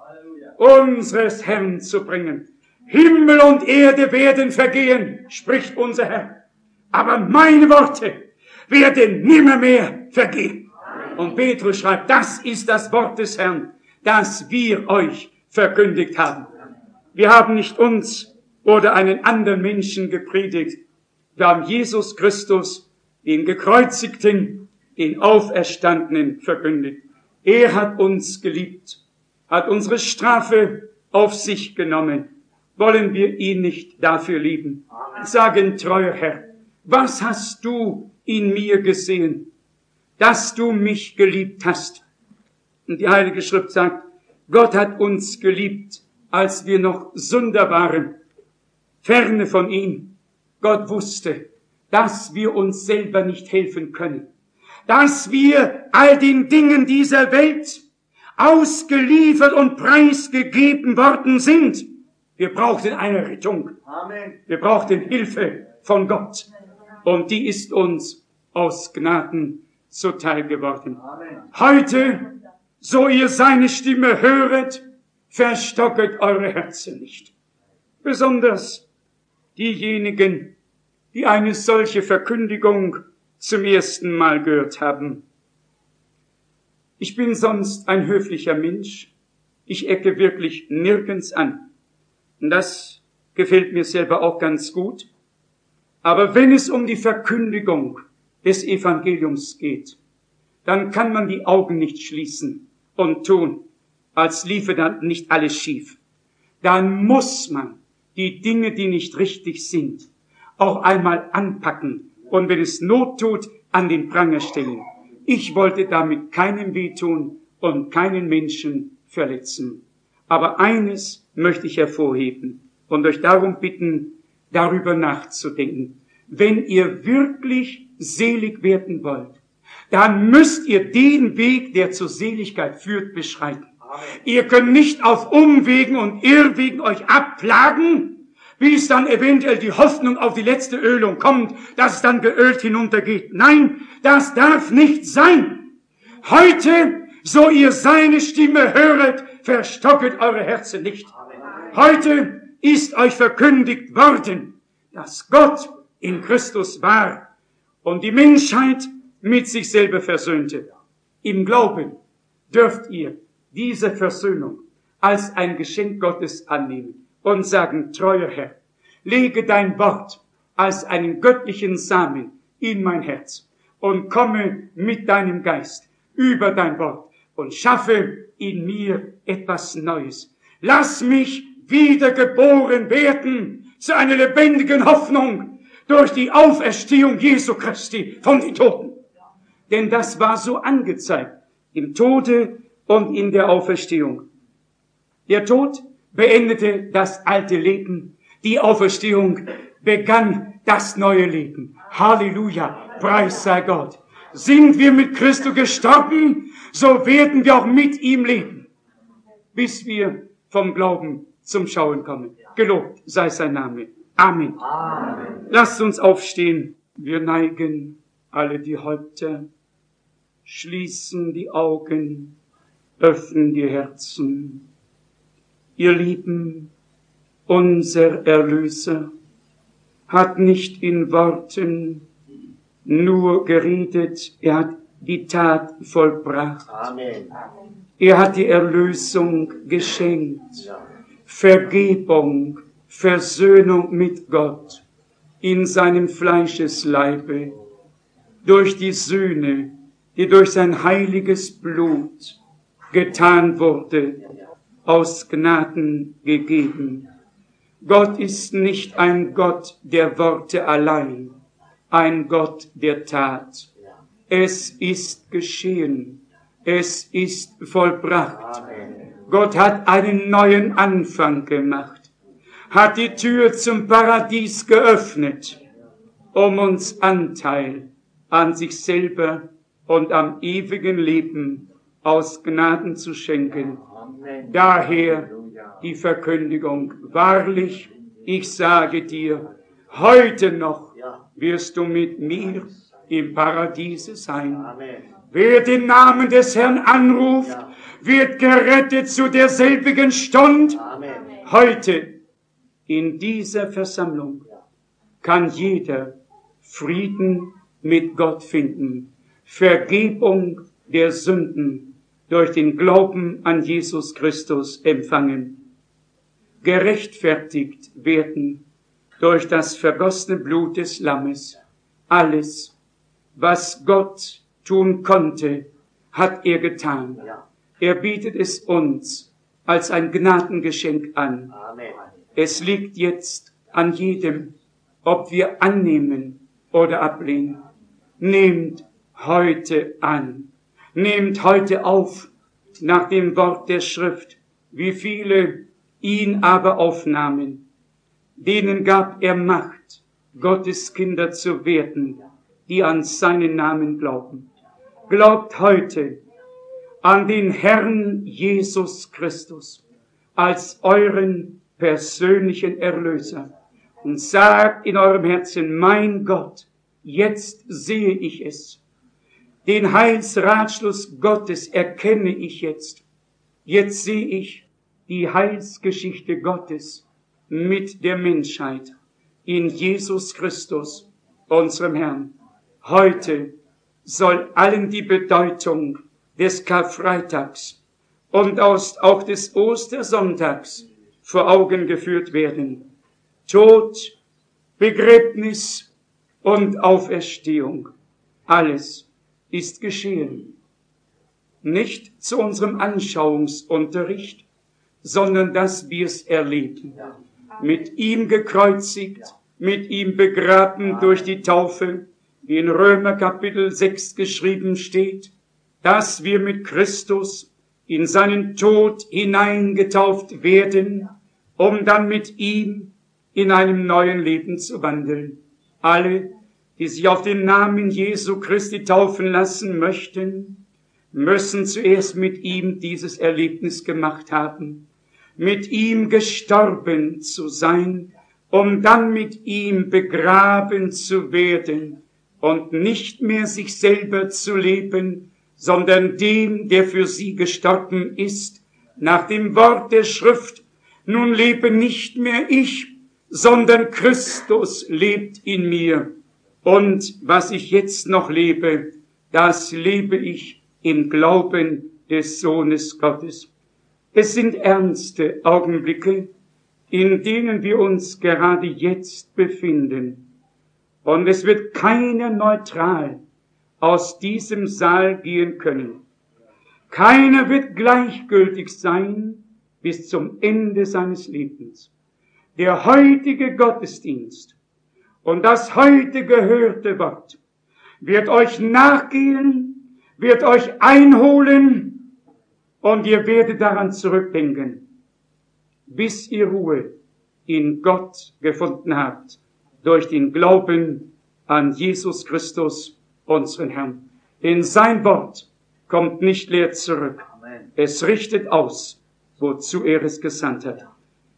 unseres Herrn, zu bringen. Himmel und Erde werden vergehen, spricht unser Herr. Aber meine Worte werden nimmermehr vergehen. Und Petrus schreibt, das ist das Wort des Herrn, das wir euch verkündigt haben. Wir haben nicht uns oder einen anderen Menschen gepredigt. Wir haben Jesus Christus, den Gekreuzigten, den Auferstandenen, verkündigt. Er hat uns geliebt, hat unsere Strafe auf sich genommen. Wollen wir ihn nicht dafür lieben? Sagen, treuer Herr, was hast du in mir gesehen, dass du mich geliebt hast? Und die Heilige Schrift sagt, Gott hat uns geliebt, als wir noch Sünder waren, ferne von ihm. Gott wusste, dass wir uns selber nicht helfen können, dass wir all den Dingen dieser Welt ausgeliefert und preisgegeben worden sind. Wir brauchten eine Rettung. Amen. Wir brauchten Hilfe von Gott. Und die ist uns aus Gnaden zuteil geworden. Amen. Heute, so ihr seine Stimme höret, verstocket eure Herzen nicht. Besonders diejenigen, die eine solche Verkündigung zum ersten Mal gehört haben. Ich bin sonst ein höflicher Mensch. Ich ecke wirklich nirgends an. Und das gefällt mir selber auch ganz gut. Aber wenn es um die Verkündigung des Evangeliums geht, dann kann man die Augen nicht schließen und tun, als liefe dann nicht alles schief. Dann muss man die Dinge, die nicht richtig sind, auch einmal anpacken und wenn es Not tut, an den Pranger stellen. Ich wollte damit keinem wehtun und keinen Menschen verletzen. Aber eines möchte ich hervorheben und euch darum bitten, darüber nachzudenken. Wenn ihr wirklich selig werden wollt, dann müsst ihr den Weg, der zur Seligkeit führt, beschreiten. Amen. Ihr könnt nicht auf Umwegen und Irrwegen euch abplagen, wie es dann eventuell die Hoffnung auf die letzte Ölung kommt, dass es dann geölt hinuntergeht. Nein, das darf nicht sein. Heute, so ihr seine Stimme höret, verstocket eure Herzen nicht. Heute ist euch verkündigt worden, dass Gott in Christus war und die Menschheit mit sich selber versöhnte. Im Glauben dürft ihr diese Versöhnung als ein Geschenk Gottes annehmen und sagen, treuer Herr, lege dein Wort als einen göttlichen Samen in mein Herz und komme mit deinem Geist über dein Wort und schaffe in mir etwas Neues. Lass mich wiedergeboren werden zu einer lebendigen Hoffnung durch die Auferstehung Jesu Christi von den Toten. Denn das war so angezeigt im Tode und in der Auferstehung. Der Tod beendete das alte Leben, die Auferstehung begann das neue Leben. Halleluja, Preis sei Gott. Sind wir mit Christus gestorben, so werden wir auch mit ihm leben, bis wir vom Glauben zum Schauen kommen. Gelobt sei sein Name. Amen. Amen. Lasst uns aufstehen. Wir neigen alle die Häupter, schließen die Augen, öffnen die Herzen. Ihr Lieben, unser Erlöser hat nicht in Worten nur geredet, er hat die Tat vollbracht. Amen. Er hat die Erlösung geschenkt, Vergebung, Versöhnung mit Gott in seinem Fleischesleibe, durch die Sühne, die durch sein heiliges Blut getan wurde, aus Gnaden gegeben. Gott ist nicht ein Gott der Worte allein, ein Gott der Tat. Es ist geschehen, es ist vollbracht. Gott hat einen neuen Anfang gemacht, hat die Tür zum Paradies geöffnet, um uns Anteil an sich selber und am ewigen Leben aus Gnaden zu schenken. Daher die Verkündigung. Wahrlich, ich sage dir, heute noch wirst du mit mir im Paradiese sein. Wer den Namen des Herrn anruft, wird gerettet zu derselbigen Stund. Heute, in dieser Versammlung, kann jeder Frieden mit Gott finden, Vergebung der Sünden durch den Glauben an Jesus Christus empfangen, gerechtfertigt werden durch das vergossene Blut des Lammes. Alles, was Gott tun konnte, hat er getan. Er bietet es uns als ein Gnadengeschenk an. Es liegt jetzt an jedem, ob wir annehmen oder ablehnen. Nehmt heute an. Nehmt heute auf nach dem Wort der Schrift, wie viele ihn aber aufnahmen. Denen gab er Macht, Gottes Kinder zu werden, die an seinen Namen glauben. Glaubt heute an den Herrn Jesus Christus als euren persönlichen Erlöser und sagt in eurem Herzen, mein Gott, jetzt sehe ich es. Den Heilsratschluss Gottes erkenne ich jetzt. Jetzt sehe ich die Heilsgeschichte Gottes mit der Menschheit in Jesus Christus, unserem Herrn. Heute soll allen die Bedeutung des Karfreitags und auch des Ostersonntags vor Augen geführt werden. Tod, Begräbnis und Auferstehung. Alles ist geschehen. Nicht zu unserem Anschauungsunterricht, sondern dass wir es erleben. Mit ihm gekreuzigt, mit ihm begraben durch die Taufe, wie in Römer Kapitel sechs geschrieben steht, dass wir mit Christus in seinen Tod hineingetauft werden, um dann mit ihm in einem neuen Leben zu wandeln. Alle, die sich auf den Namen Jesu Christi taufen lassen möchten, müssen zuerst mit ihm dieses Erlebnis gemacht haben, mit ihm gestorben zu sein, um dann mit ihm begraben zu werden und nicht mehr sich selber zu leben, sondern dem, der für sie gestorben ist, nach dem Wort der Schrift, nun lebe nicht mehr ich, sondern Christus lebt in mir. Und was ich jetzt noch lebe, das lebe ich im Glauben des Sohnes Gottes. Es sind ernste Augenblicke, in denen wir uns gerade jetzt befinden. Und es wird keiner neutral aus diesem Saal gehen können. Keiner wird gleichgültig sein bis zum Ende seines Lebens. Der heutige Gottesdienst und das heute gehörte Wort wird euch nachgehen, wird euch einholen und ihr werdet daran zurückdenken, bis ihr Ruhe in Gott gefunden habt, durch den Glauben an Jesus Christus, unseren Herrn. Denn sein Wort kommt nicht leer zurück. Es richtet aus, wozu er es gesandt hat.